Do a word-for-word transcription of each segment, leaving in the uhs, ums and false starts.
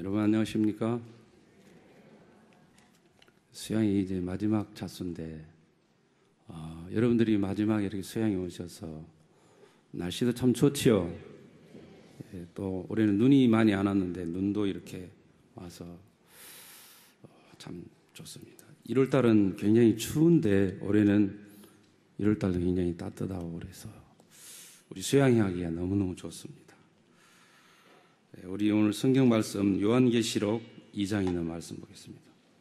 여러분 안녕하십니까? 수양이 이제 마지막 차수인데 어, 여러분들이 마지막에 이렇게 수양에 오셔서 날씨도 참 좋지요. 예, 또 올해는 눈이 많이 안 왔는데 눈도 이렇게 와서 어, 참 좋습니다. 일월 달은 굉장히 추운데 올해는 일월 달도 굉장히 따뜻하고 그래서 우리 수양이 하기가 너무너무 좋습니다. 우리 오늘 성경 말씀 요한계시록 이 장에 있는 말씀 보겠습니다.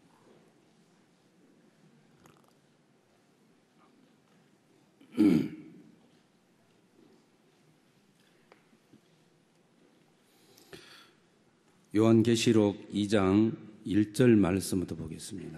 요한계시록 이 장 일 절 말씀부터 보겠습니다.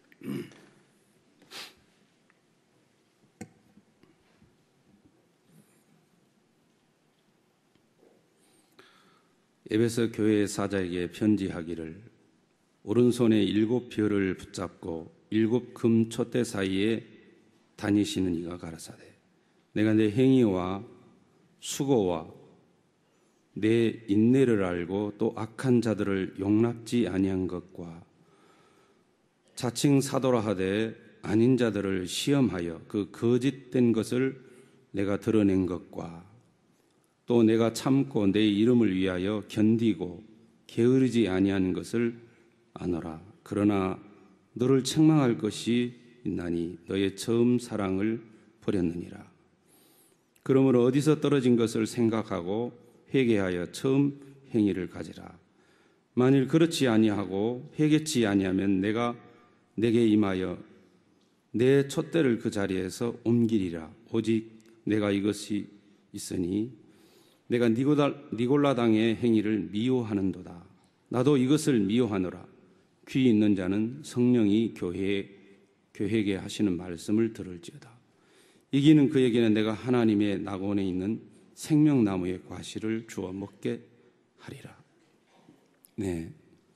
에베소 교회 사자에게 편지하기를 오른손에 일곱 별을 붙잡고 일곱 금 촛대 사이에 다니시는 이가 가라사대 내가 내 행위와 수고와 내 인내를 알고 또 악한 자들을 용납지 아니한 것과 자칭 사도라 하되 아닌 자들을 시험하여 그 거짓된 것을 내가 드러낸 것과 또 내가 참고 내 이름을 위하여 견디고 게으르지 아니하는 것을 아노라. 그러나 너를 책망할 것이 있나니 너의 처음 사랑을 버렸느니라. 그러므로 어디서 떨어진 것을 생각하고 회개하여 처음 행위를 가지라. 만일 그렇지 아니하고 회개치 아니하면 내가 내게 임하여 내 촛대를 그 자리에서 옮기리라. 오직 내가 이것이 있으니 내가 니골라 당의 행위를 미워하는도다. 나도 이것을 미워하노라. 귀 있는 자는 성령이 교회에, 교회에게 하시는 말씀을 들을지어다. 이기는 그에게는 내가 하나님의 낙원에 있는 생명나무의 과실을 주어 먹게 하리라. 네,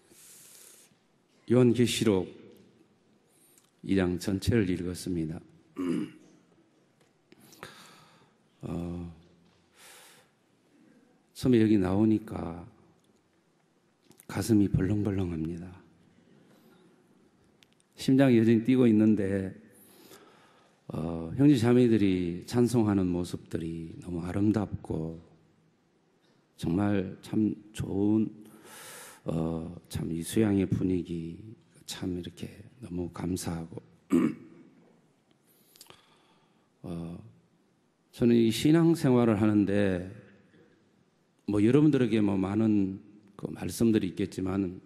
요한계시록 이 장 전체를 읽었습니다. 어, 처음에 여기 나오니까 가슴이 벌렁벌렁합니다. 심장이 여전히 뛰고 있는데 어, 형제 자매들이 찬송하는 모습들이 너무 아름답고 정말 참 좋은 어, 참 이 수양의 분위기 참 이렇게 너무 감사하고 어, 저는 이 신앙생활을 하는데 뭐 여러분들에게 뭐 많은 그 말씀들이 있겠지만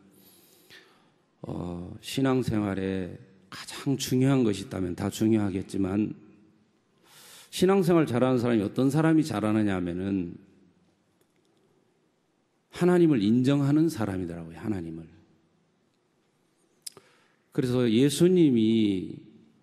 어, 신앙생활에 가장 중요한 것이 있다면 다 중요하겠지만 신앙생활 잘하는 사람이 어떤 사람이 잘하느냐 하면은 하나님을 인정하는 사람이더라고요. 하나님을. 그래서 예수님이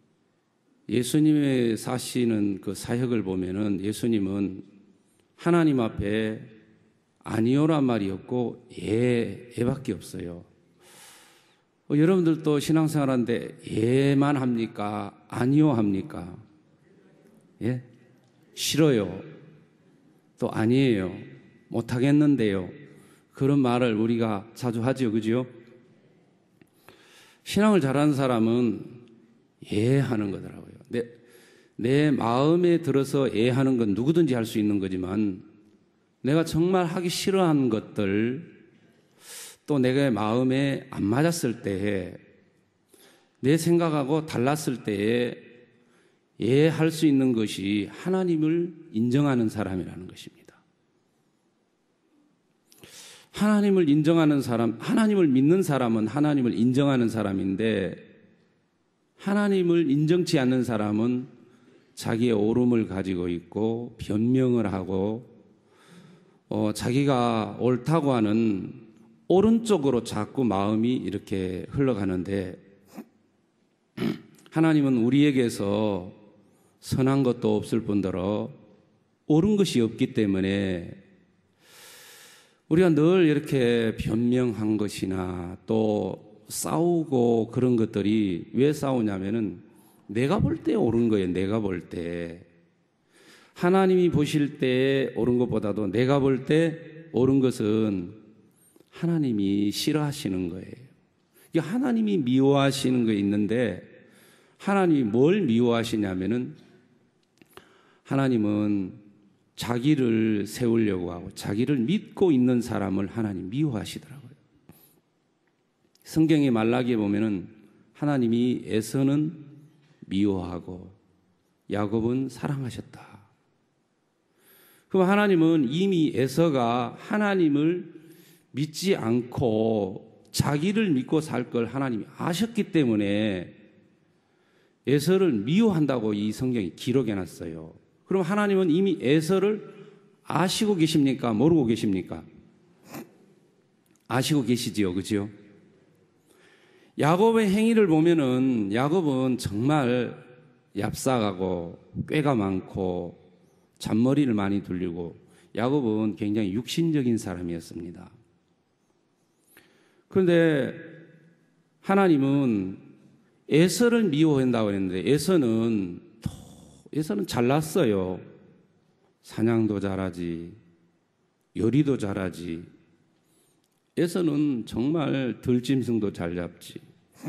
예수님의 사시는 그 사역을 보면은 예수님은 하나님 앞에 아니오란 말이 없고 예, 예밖에 없어요. 어, 여러분들도 신앙생활 하는데 예만 합니까? 아니오 합니까? 예? 싫어요. 또 아니에요. 못하겠는데요. 그런 말을 우리가 자주 하죠. 그죠? 신앙을 잘하는 사람은 예 하는 거더라고요. 내, 내 마음에 들어서 예 하는 건 누구든지 할 수 있는 거지만 내가 정말 하기 싫어하는 것들 또 내가 마음에 안 맞았을 때에 내 생각하고 달랐을 때에 예 할 수 있는 것이 하나님을 인정하는 사람이라는 것입니다. 하나님을 인정하는 사람, 하나님을 믿는 사람은 하나님을 인정하는 사람인데 하나님을 인정치 않는 사람은 자기의 옳음을 가지고 있고 변명을 하고 어, 자기가 옳다고 하는 오른쪽으로 자꾸 마음이 이렇게 흘러가는데 하나님은 우리에게서 선한 것도 없을 뿐더러 옳은 것이 없기 때문에 우리가 늘 이렇게 변명한 것이나 또 싸우고 그런 것들이 왜 싸우냐면은 내가 볼 때 옳은 거예요. 내가 볼 때. 하나님이 보실 때 옳은 것보다도 내가 볼 때 옳은 것은 하나님이 싫어하시는 거예요. 이게 하나님이 미워하시는 게 있는데 하나님이 뭘 미워하시냐면은 하나님은 자기를 세우려고 하고 자기를 믿고 있는 사람을 하나님 미워하시더라고요. 성경의 말라기에 보면은 하나님이 에서는 미워하고 야곱은 사랑하셨다. 그럼 하나님은 이미 에서가 하나님을 믿지 않고 자기를 믿고 살 걸 하나님이 아셨기 때문에 에서를 미워한다고 이 성경이 기록해 놨어요. 그럼 하나님은 이미 에서를 아시고 계십니까? 모르고 계십니까? 아시고 계시지요, 그죠? 야곱의 행위를 보면은 야곱은 정말 얍삭하고 꾀가 많고 잔머리를 많이 돌리고 야곱은 굉장히 육신적인 사람이었습니다. 그런데 하나님은 에서를 미워한다고 했는데 에서는 에서는 잘났어요. 사냥도 잘하지, 요리도 잘하지. 에서는 정말 들짐승도 잘 잡지.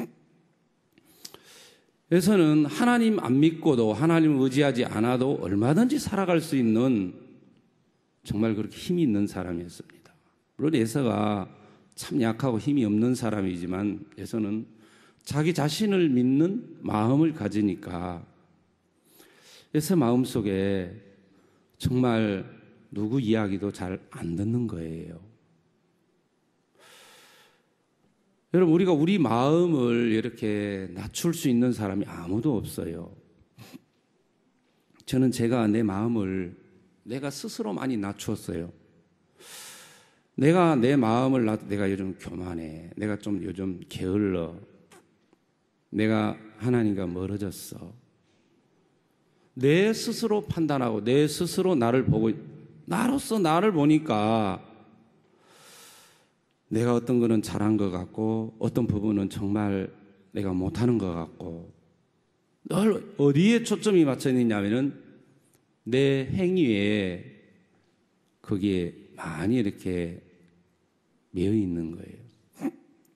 에서는 하나님 안 믿고도 하나님을 의지하지 않아도 얼마든지 살아갈 수 있는 정말 그렇게 힘이 있는 사람이었습니다. 물론 에서가 참 약하고 힘이 없는 사람이지만 에서는 자기 자신을 믿는 마음을 가지니까 에서 마음속에 정말 누구 이야기도 잘 안 듣는 거예요. 여러분, 우리가 우리 마음을 이렇게 낮출 수 있는 사람이 아무도 없어요. 저는 제가 내 마음을 내가 스스로 많이 낮추었어요. 내가 내 마음을 낮, 내가 요즘 교만해. 내가 좀 요즘 게을러. 내가 하나님과 멀어졌어. 내 스스로 판단하고 내 스스로 나를 보고 나로서 나를 보니까 내가 어떤 거는 잘한 것 같고 어떤 부분은 정말 내가 못하는 것 같고 늘 어디에 초점이 맞춰 있느냐면은 내 행위에 거기에 많이 이렇게 매여 있는 거예요.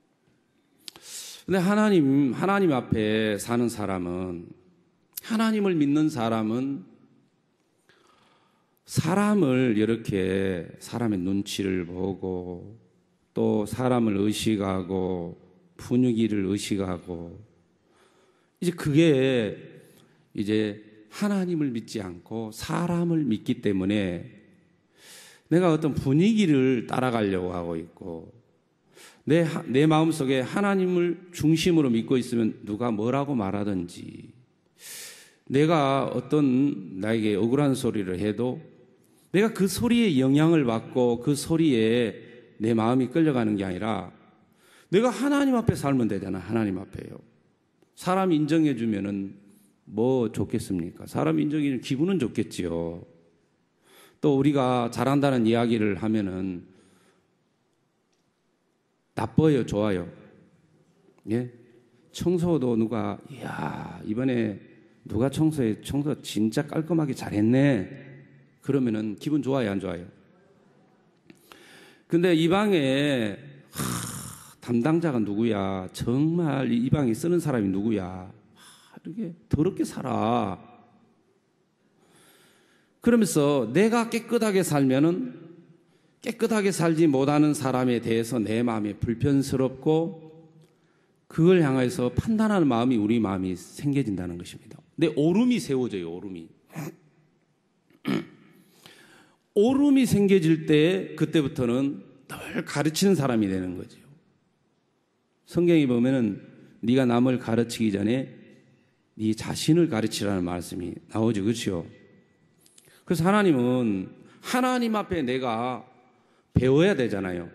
근데 하나님, 하나님 앞에 사는 사람은 하나님을 믿는 사람은 사람을 이렇게 사람의 눈치를 보고 또 사람을 의식하고 분위기를 의식하고 이제 그게 이제 하나님을 믿지 않고 사람을 믿기 때문에 내가 어떤 분위기를 따라가려고 하고 있고 내, 내 마음속에 하나님을 중심으로 믿고 있으면 누가 뭐라고 말하든지 내가 어떤 나에게 억울한 소리를 해도 내가 그 소리에 영향을 받고 그 소리에 내 마음이 끌려가는 게 아니라 내가 하나님 앞에 살면 되잖아. 하나님 앞에요. 사람 인정해 주면은 뭐 좋겠습니까? 사람 인정해 주면 기분은 좋겠지요. 또 우리가 잘한다는 이야기를 하면은 나빠요, 좋아요? 예? 청소도 누가 이야 이번에 누가 청소해 청소 진짜 깔끔하게 잘했네. 그러면은 기분 좋아요, 안 좋아요? 근데 이 방에 하, 담당자가 누구야? 정말 이 방에 쓰는 사람이 누구야? 하, 이렇게 더럽게 살아. 그러면서 내가 깨끗하게 살면은 깨끗하게 살지 못하는 사람에 대해서 내 마음이 불편스럽고 그걸 향해서 판단하는 마음이 우리 마음이 생겨진다는 것입니다. 내 오름이 세워져요, 오름이. 오름이 생겨질 때 그때부터는 늘 가르치는 사람이 되는 거죠. 성경에 보면은 네가 남을 가르치기 전에 네 자신을 가르치라는 말씀이 나오죠, 그렇죠? 그래서 하나님은 하나님 앞에 내가 배워야 되잖아요.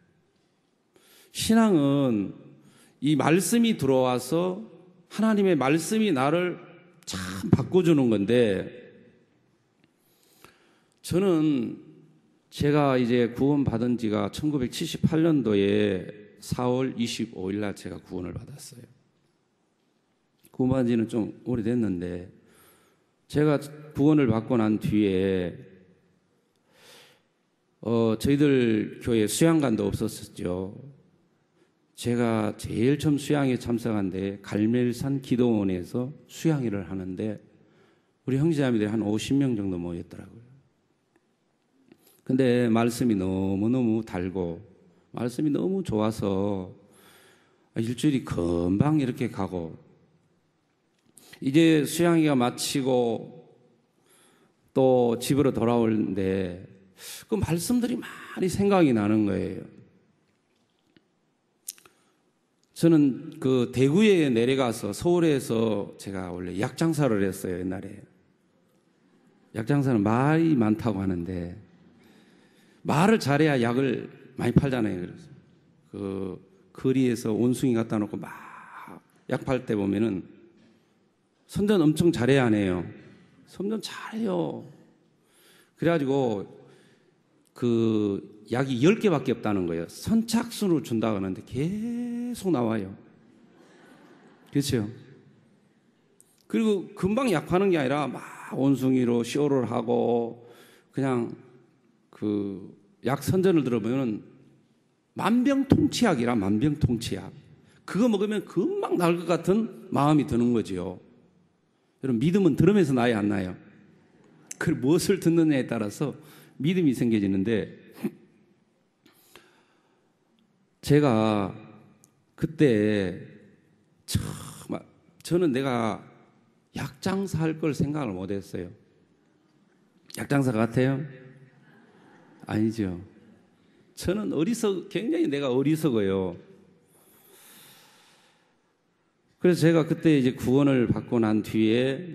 신앙은 이 말씀이 들어와서 하나님의 말씀이 나를 참 바꿔주는 건데 저는 제가 이제 구원받은 지가 천구백칠십팔 년도에 사월 이십오일 날 제가 구원을 받았어요. 구원받은 지는 좀 오래됐는데 제가 구원을 받고 난 뒤에 어, 저희들 교회 수양관도 없었었죠. 제가 제일 처음 수양에 참석한데 갈멜산 기도원에서 수양회를 하는데 우리 형제자매들이 한 오십 명 정도 모였더라고요. 근데 말씀이 너무너무 달고 말씀이 너무 좋아서 일주일이 금방 이렇게 가고 이제 수양회가 마치고 또 집으로 돌아오는데 그 말씀들이 많이 생각이 나는 거예요. 저는 그 대구에 내려가서 서울에서 제가 원래 약 장사를 했어요, 옛날에. 약 장사는 말이 많다고 하는데 말을 잘해야 약을 많이 팔잖아요. 그래서 그 거리에서 원숭이 갖다 놓고 막 약 팔 때 보면은 선전 엄청 잘해야 하네요. 선전 잘해요. 그래가지고 그 약이 열 개밖에 없다는 거예요. 선착순으로 준다고 하는데 계속 나와요. 그렇죠? 그리고 금방 약 파는 게 아니라 막 원숭이로 쇼를 하고 그냥 그 약 선전을 들어보면 만병통치약이라 만병통치약. 그거 먹으면 금방 날 것 같은 마음이 드는 거지요. 여러분 믿음은 들으면서 나야 안 나요? 그 무엇을 듣느냐에 따라서 믿음이 생겨지는데 제가 그때 참 저는 내가 약장사 할 걸 생각을 못 했어요. 약장사 같아요? 아니죠. 저는 어리석, 굉장히 내가 어리석어요. 그래서 제가 그때 이제 구원을 받고 난 뒤에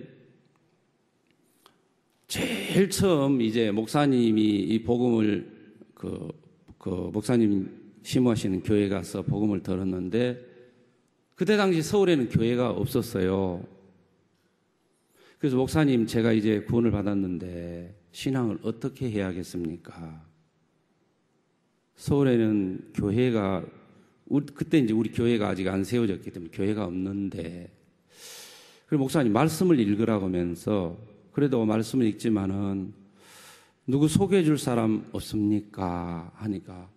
제일 처음 이제 목사님이 이 복음을 그, 그 목사님 심호하시는 교회 가서 복음을 들었는데 그때 당시 서울에는 교회가 없었어요. 그래서 목사님 제가 이제 구원을 받았는데 신앙을 어떻게 해야겠습니까? 서울에는 교회가 그때 이제 우리 교회가 아직 안 세워졌기 때문에 교회가 없는데 그리고 목사님 말씀을 읽으라고 하면서 그래도 말씀을 읽지만은 누구 소개해 줄 사람 없습니까? 하니까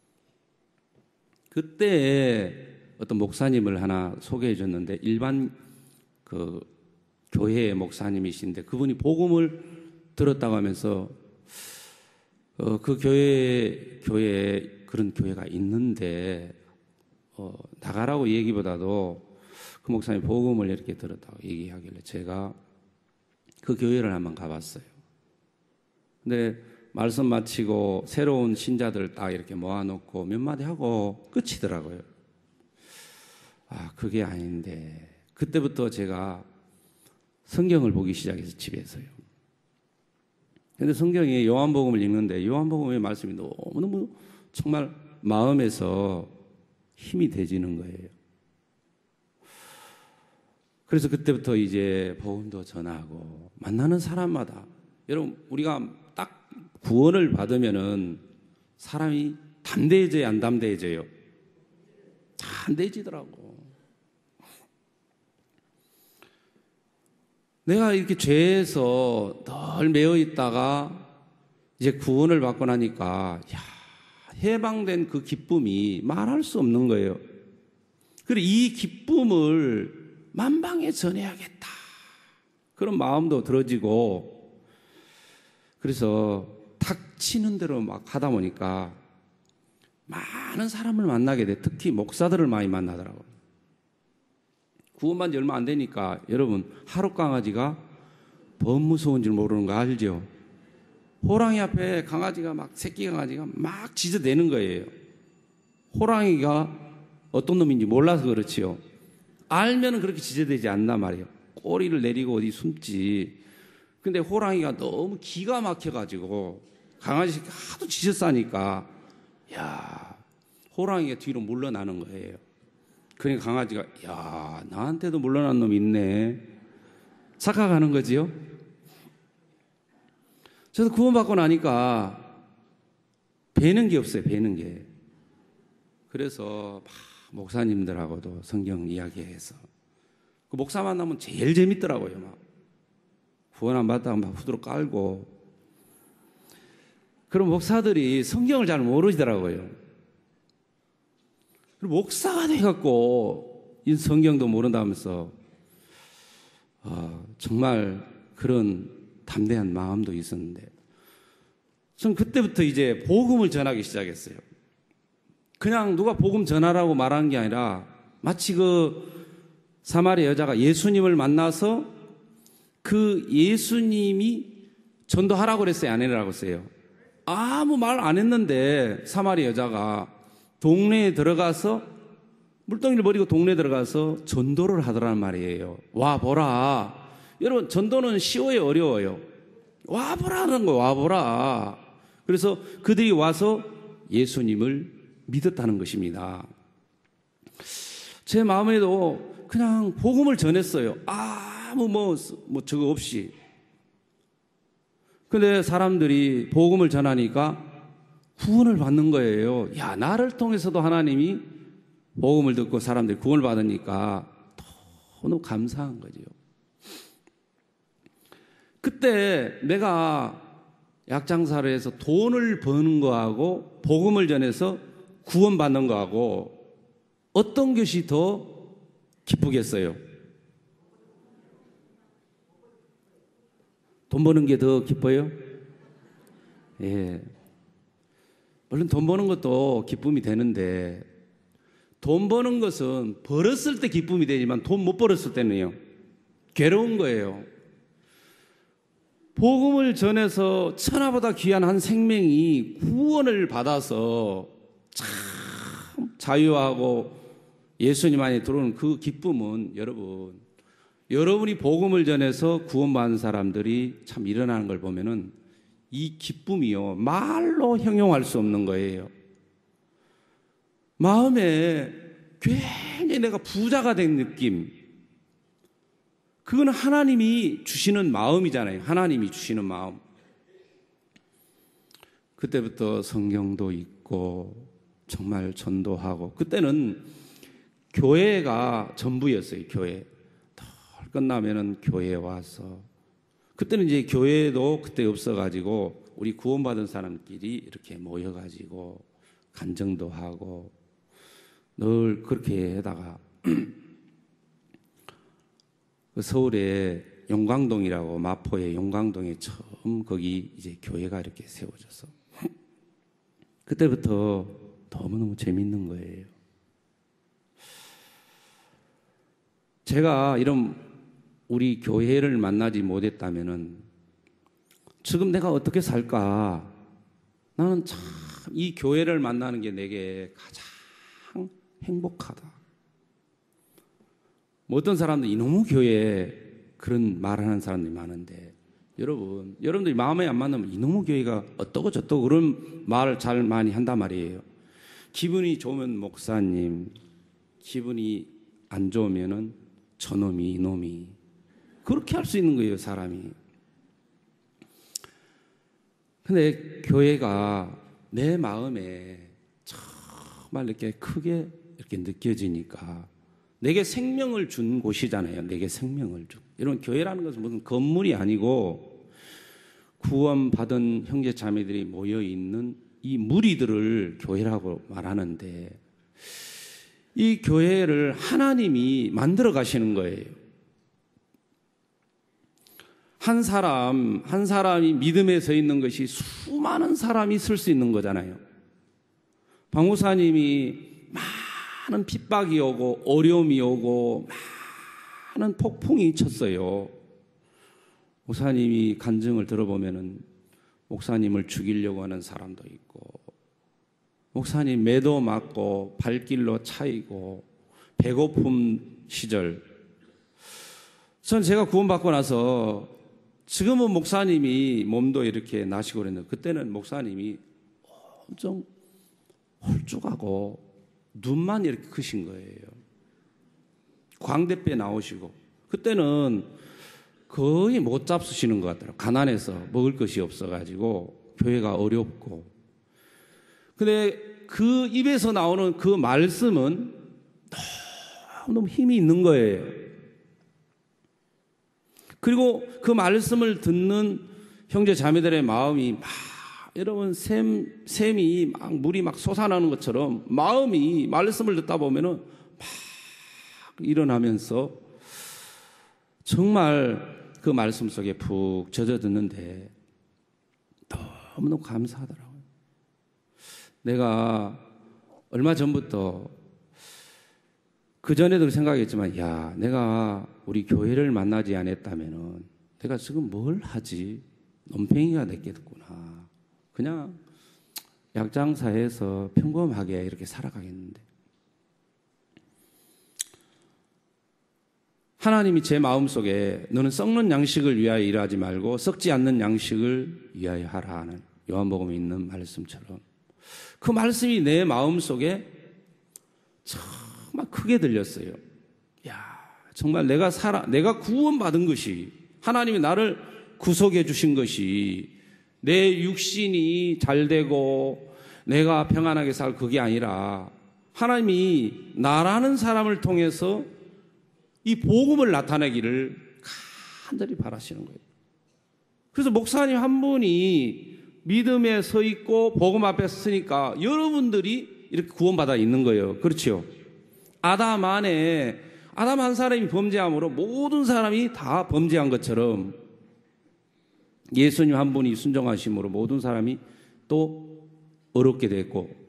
그때 어떤 목사님을 하나 소개해 줬는데 일반 그 교회의 목사님이신데 그분이 복음을 들었다고 하면서 어, 그 교회, 교회에 그런 교회가 있는데 어, 나가라고 얘기보다도 그 목사님 복음을 이렇게 들었다고 얘기하길래 제가 그 교회를 한번 가봤어요. 근데 말씀 마치고 새로운 신자들 딱 이렇게 모아놓고 몇 마디 하고 끝이더라고요. 아, 그게 아닌데 그때부터 제가 성경을 보기 시작해서 집에서요. 근데 성경에 요한복음을 읽는데 요한복음의 말씀이 너무너무 정말 마음에서 힘이 되지는 거예요. 그래서 그때부터 이제 복음도 전하고 만나는 사람마다 여러분 우리가 딱 구원을 받으면은 사람이 담대해져요, 안 담대해져요? 담대해지더라고. 내가 이렇게 죄에서 늘 매여 있다가 이제 구원을 받고 나니까 야, 해방된 그 기쁨이 말할 수 없는 거예요. 그리고 이 기쁨을 만방에 전해야겠다. 그런 마음도 들어지고 그래서 닥치는 대로 막 하다 보니까 많은 사람을 만나게 돼. 특히 목사들을 많이 만나더라고요. 구원받은 지 얼마 안 되니까 여러분 하루 강아지가 더 무서운 줄 모르는 거 알죠? 호랑이 앞에 강아지가 막 새끼 강아지가 막 짖어대는 거예요. 호랑이가 어떤 놈인지 몰라서 그렇지요. 알면은 그렇게 짖어대지 않나 말이에요. 꼬리를 내리고 어디 숨지. 근데 호랑이가 너무 기가 막혀가지고 강아지 하도 짖어싸니까 야 호랑이가 뒤로 물러나는 거예요. 그러니까 강아지가 야 나한테도 물러난 놈 있네 착각하는 거지요. 저도 구원받고 나니까 배는 게 없어요. 배는 게. 그래서 막 목사님들하고도 성경 이야기해서 그 목사 만나면 제일 재밌더라고요. 막 구원 안 받다가 막 후드로 깔고 그럼 목사들이 성경을 잘 모르시더라고요. 그리고 목사가 돼갖고 이 성경도 모른다면서 어, 정말 그런 담대한 마음도 있었는데 전 그때부터 이제 복음을 전하기 시작했어요. 그냥 누가 복음 전하라고 말하는 게 아니라 마치 그 사마리아 여자가 예수님을 만나서 그 예수님이 전도하라고 그랬어요? 안 해라고 했어요? 아무 말 안 했는데 사마리아 여자가 동네에 들어가서 물동이를 버리고 동네에 들어가서 전도를 하더란 말이에요. 와 보라. 여러분 전도는 쉬워요 어려워요? 와 보라는 거예요. 와 보라. 그래서 그들이 와서 예수님을 믿었다는 것입니다. 제 마음에도 그냥 복음을 전했어요. 아무 뭐, 뭐 저거 없이. 근데 사람들이 복음을 전하니까 구원을 받는 거예요. 야, 나를 통해서도 하나님이 복음을 듣고 사람들이 구원을 받으니까 너무 감사한 거죠. 그때 내가 약장사를 해서 돈을 버는 거하고 복음을 전해서 구원받는 거하고 어떤 것이 더 기쁘겠어요? 돈 버는 게 더 기뻐요? 예. 물론 돈 버는 것도 기쁨이 되는데 돈 버는 것은 벌었을 때 기쁨이 되지만 돈 못 벌었을 때는요 괴로운 거예요. 복음을 전해서 천하보다 귀한 한 생명이 구원을 받아서 참 자유하고 예수님 안에 들어오는 그 기쁨은 여러분 여러분이 복음을 전해서 구원받은 사람들이 참 일어나는 걸 보면은 이 기쁨이요 말로 형용할 수 없는 거예요. 마음에 괜히 내가 부자가 된 느낌, 그건 하나님이 주시는 마음이잖아요. 하나님이 주시는 마음. 그때부터 성경도 읽고 정말 전도하고, 그때는 교회가 전부였어요. 교회 덜 끝나면은 교회에 와서, 그때는 이제 교회도 그때 없어가지고 우리 구원받은 사람끼리 이렇게 모여가지고 간증도 하고 늘 그렇게 하다가 서울에 용광동이라고, 마포의 용광동에 처음 거기 이제 교회가 이렇게 세워져서 그때부터 너무너무 재밌는 거예요. 제가 이런 우리 교회를 만나지 못했다면은 지금 내가 어떻게 살까? 나는 참 이 교회를 만나는 게 내게 가장 행복하다. 뭐 어떤 사람들 이놈의 교회 그런 말하는 사람들이 많은데, 여러분, 여러분들이 마음에 안 맞으면 이놈의 교회가 어떠고 저떠고 그런 말을 잘 많이 한단 말이에요. 기분이 좋으면 목사님, 기분이 안 좋으면은 저놈이 이놈이, 그렇게 할 수 있는 거예요, 사람이. 근데 교회가 내 마음에 정말 이렇게 크게 이렇게 느껴지니까 내게 생명을 준 곳이잖아요. 내게 생명을 준. 여러분, 교회라는 것은 무슨 건물이 아니고 구원받은 형제 자매들이 모여 있는 이 무리들을 교회라고 말하는데, 이 교회를 하나님이 만들어 가시는 거예요. 한 사람, 한 사람이 믿음에 서 있는 것이 수많은 사람이 쓸 수 있는 거잖아요. 박 목사님이 많은 핍박이 오고 어려움이 오고 많은 폭풍이 쳤어요. 목사님이 간증을 들어보면은 목사님을 죽이려고 하는 사람도 있고, 목사님 매도 맞고 발길로 차이고 배고픔 시절. 전 제가 구원받고 나서, 지금은 목사님이 몸도 이렇게 나시고 그랬는데 그때는 목사님이 엄청 홀쭉하고 눈만 이렇게 크신 거예요. 광대뼈 나오시고, 그때는 거의 못 잡수시는 것 같더라고요. 가난해서 먹을 것이 없어가지고 교회가 어렵고. 근데 그 입에서 나오는 그 말씀은 너무 힘이 있는 거예요. 그리고 그 말씀을 듣는 형제 자매들의 마음이 막 여러분 샘, 샘이 막 물이 막 솟아나는 것처럼 마음이 말씀을 듣다 보면은 막 일어나면서 정말 그 말씀 속에 푹 젖어드는데 너무너무 감사하더라고요. 내가 얼마 전부터 그전에도 생각했지만 야, 내가 우리 교회를 만나지 않았다면은 내가 지금 뭘 하지? 논팽이가 됐겠구나. 그냥 약장사에서 평범하게 이렇게 살아가겠는데 하나님이 제 마음속에 너는 썩는 양식을 위하여 일하지 말고 썩지 않는 양식을 위하여 하라 하는 요한복음에 있는 말씀처럼 그 말씀이 내 마음속에 정말 크게 들렸어요. 야, 정말 내가 살아, 내가 구원받은 것이 하나님이 나를 구속해 주신 것이 내 육신이 잘 되고 내가 평안하게 살 그게 아니라 하나님이 나라는 사람을 통해서 이 복음을 나타내기를 간절히 바라시는 거예요. 그래서 목사님 한 분이 믿음에 서 있고 복음 앞에 서니까 여러분들이 이렇게 구원받아 있는 거예요. 그렇죠? 아담 안에 아담 한 사람이 범죄함으로 모든 사람이 다 범죄한 것처럼 예수님 한 분이 순종하심으로 모든 사람이 또 어렵게 됐고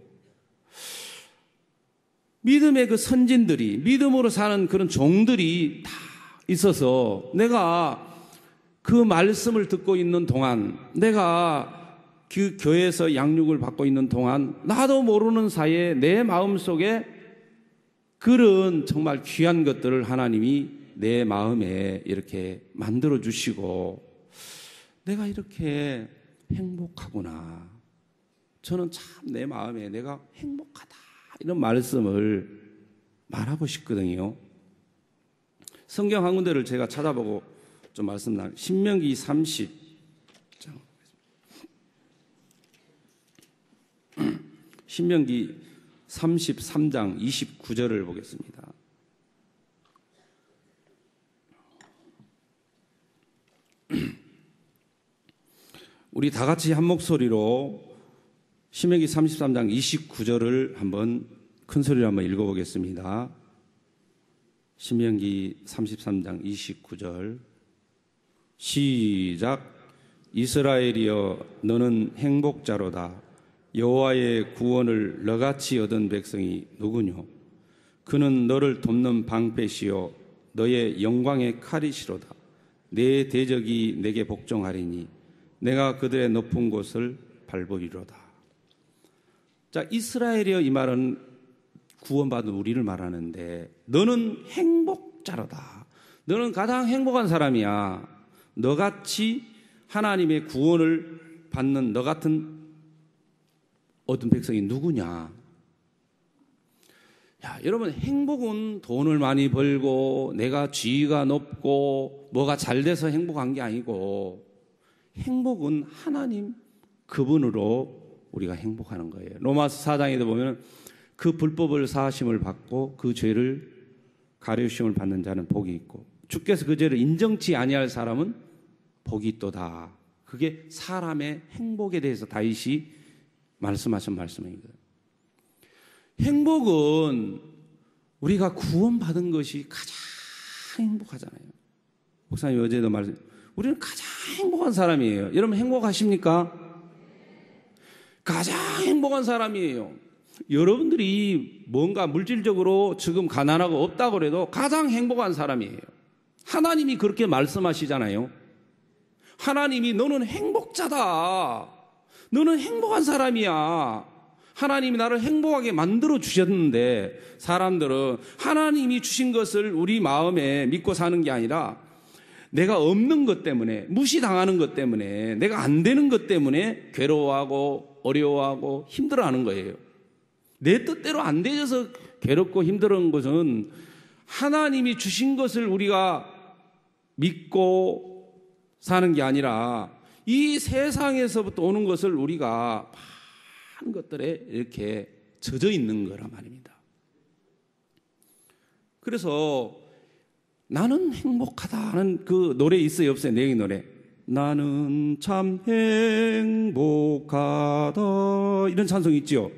믿음의 그 선진들이 믿음으로 사는 그런 종들이 다 있어서 내가 그 말씀을 듣고 있는 동안 내가 그 교회에서 양육을 받고 있는 동안 나도 모르는 사이에 내 마음속에 그런 정말 귀한 것들을 하나님이 내 마음에 이렇게 만들어 주시고 내가 이렇게 행복하구나. 저는 참 내 마음에 내가 행복하다. 이런 말씀을 말하고 싶거든요. 성경 한 군데를 제가 찾아보고 좀 말씀 나. 신명기 삼십 장. 신명기 삼십삼 장 이십구 절을 보겠습니다. 우리 다 같이 한 목소리로 신명기 삼십삼 장 이십구 절을 한번 큰 소리로 한번 읽어보겠습니다. 신명기 삼십삼 장 이십구 절 시작. 이스라엘이여 너는 행복자로다. 여호와의 구원을 너같이 얻은 백성이 누구뇨? 그는 너를 돕는 방패시요 너의 영광의 칼이시로다. 내 대적이 내게 복종하리니 내가 그들의 높은 곳을 밟으리로다. 자, 이스라엘이여 이 말은 구원받은 우리를 말하는데 너는 행복자로다. 너는 가장 행복한 사람이야. 너같이 하나님의 구원을 받는 너 같은 어떤 백성이 누구냐? 야, 여러분 행복은 돈을 많이 벌고 내가 지위가 높고 뭐가 잘 돼서 행복한 게 아니고 행복은 하나님 그분으로 우리가 행복하는 거예요. 로마서 사 장에도 보면 그 불법을 사하심을 받고 그 죄를 가려우심을 받는 자는 복이 있고 주께서 그 죄를 인정치 아니할 사람은 복이 있도다. 그게 사람의 행복에 대해서 다윗이 말씀하신 말씀입니다. 행복은 우리가 구원받은 것이 가장 행복하잖아요. 목사님 어제도 말씀, 우리는 가장 행복한 사람이에요. 여러분 행복하십니까? 가장 행복한 사람이에요. 여러분들이 뭔가 물질적으로 지금 가난하고 없다고 해도 가장 행복한 사람이에요. 하나님이 그렇게 말씀하시잖아요. 하나님이 너는 행복자다. 너는 행복한 사람이야. 하나님이 나를 행복하게 만들어 주셨는데 사람들은 하나님이 주신 것을 우리 마음에 믿고 사는 게 아니라 내가 없는 것 때문에 무시당하는 것 때문에 내가 안 되는 것 때문에 괴로워하고 어려워하고 힘들어하는 거예요. 내 뜻대로 안 되어서 괴롭고 힘들어하는 것은 하나님이 주신 것을 우리가 믿고 사는 게 아니라 이 세상에서부터 오는 것을 우리가 많은 것들에 이렇게 젖어 있는 거란 말입니다. 그래서 나는 행복하다는 그 노래 있어요 없어요? 내 노래 나는 참 행복하다. 이런 찬송이 있죠.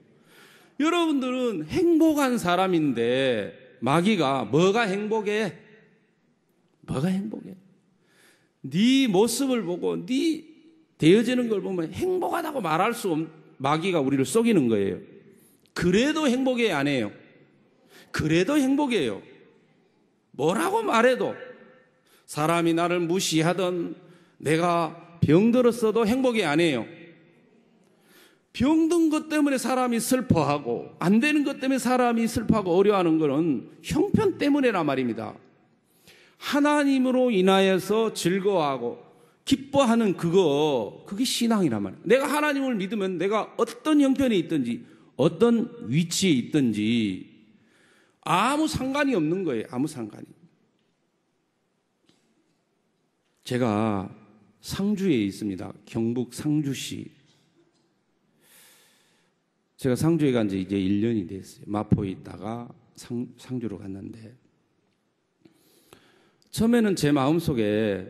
여러분들은 행복한 사람인데 마귀가 뭐가 행복해? 뭐가 행복해? 네 모습을 보고 네 되어지는 걸 보면 행복하다고 말할 수 없는 마귀가 우리를 속이는 거예요. 그래도 행복해 안 해요? 그래도 행복해요. 뭐라고 말해도 사람이 나를 무시하던 내가 병들었어도 행복해 안 해요. 병든 것 때문에 사람이 슬퍼하고 안 되는 것 때문에 사람이 슬퍼하고 어려워하는 것은 형편 때문에란 말입니다. 하나님으로 인하여서 즐거워하고 기뻐하는 그거, 그게 신앙이란 말이에요. 내가 하나님을 믿으면 내가 어떤 형편에 있든지 어떤 위치에 있든지 아무 상관이 없는 거예요. 아무 상관이. 제가 상주에 있습니다. 경북 상주시. 제가 상주에 간 지 이제 일 년이 됐어요. 마포에 있다가 상, 상주로 갔는데 처음에는 제 마음속에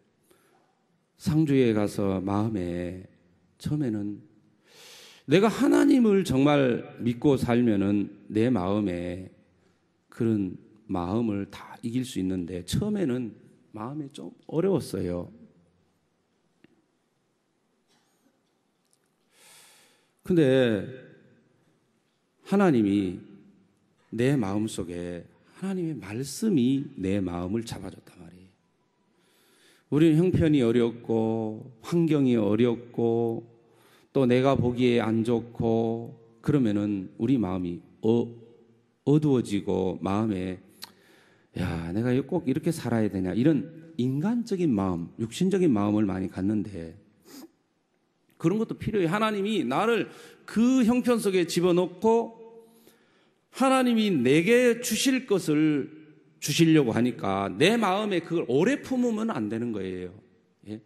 상주에 가서 마음에 처음에는 내가 하나님을 정말 믿고 살면은 내 마음에 그런 마음을 다 이길 수 있는데 처음에는 마음이 좀 어려웠어요. 근데 하나님이 내 마음속에 하나님의 말씀이 내 마음을 잡아줬단 말이에요. 우리는 형편이 어렵고 환경이 어렵고 또 내가 보기에 안 좋고 그러면은 우리 마음이 어, 어두워지고 마음에 야 내가 꼭 이렇게 살아야 되냐 이런 인간적인 마음, 육신적인 마음을 많이 갖는데 그런 것도 필요해요. 하나님이 나를 그 형편 속에 집어넣고 하나님이 내게 주실 것을 주시려고 하니까 내 마음에 그걸 오래 품으면 안 되는 거예요. 예?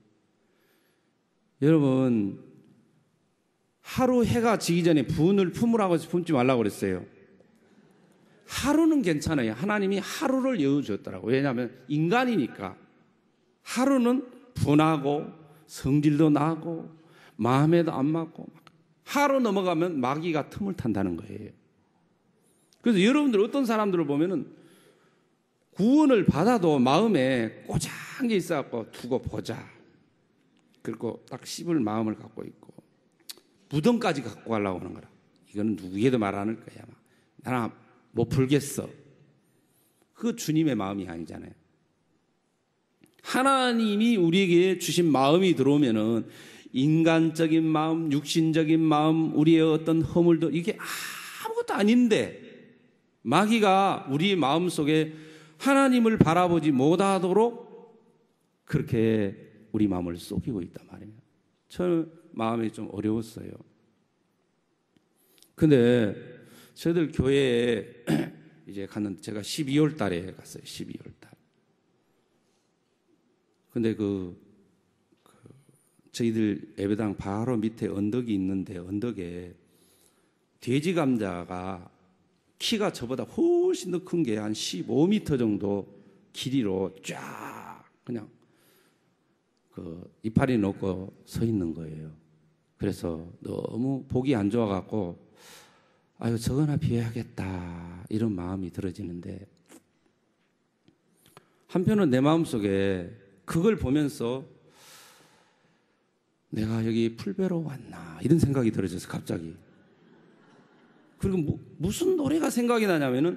여러분 하루 해가 지기 전에 분을 품으라고 해서 품지 말라고 그랬어요. 하루는 괜찮아요. 하나님이 하루를 여유줬더라고요. 왜냐하면 인간이니까 하루는 분하고 성질도 나고 마음에도 안 맞고 하루 넘어가면 마귀가 틈을 탄다는 거예요. 그래서 여러분들 어떤 사람들을 보면은 구원을 받아도 마음에 꼬장한 게 있어갖고 두고 보자. 그리고 딱 씹을 마음을 갖고 있고 무덤까지 갖고 가려고 하는 거라. 이거는 누구에도 말 안 할 거야. 나는 못 풀겠어. 그거 주님의 마음이 아니잖아요. 하나님이 우리에게 주신 마음이 들어오면은 인간적인 마음, 육신적인 마음, 우리의 어떤 허물도 이게 아무것도 아닌데 마귀가 우리 마음속에 하나님을 바라보지 못하도록 그렇게 우리 마음을 속이고 있단 말이에요. 저는 마음이 좀 어려웠어요. 근데 저희들 교회에 이제 갔는데 제가 십이월 달에 갔어요. 십이월 달. 근데 그, 그 저희들 예배당 바로 밑에 언덕이 있는데 언덕에 돼지 감자가 키가 저보다 훨씬 더 큰 게 한 십오 미터 정도 길이로 쫙 그냥 그 이파리 놓고 서 있는 거예요. 그래서 너무 보기 안 좋아갖고 아유 저거나 비워야겠다 이런 마음이 들어지는데 한편은 내 마음속에 그걸 보면서 내가 여기 풀베러 왔나 이런 생각이 들어져서 갑자기 그리고 뭐, 무슨 노래가 생각이 나냐면은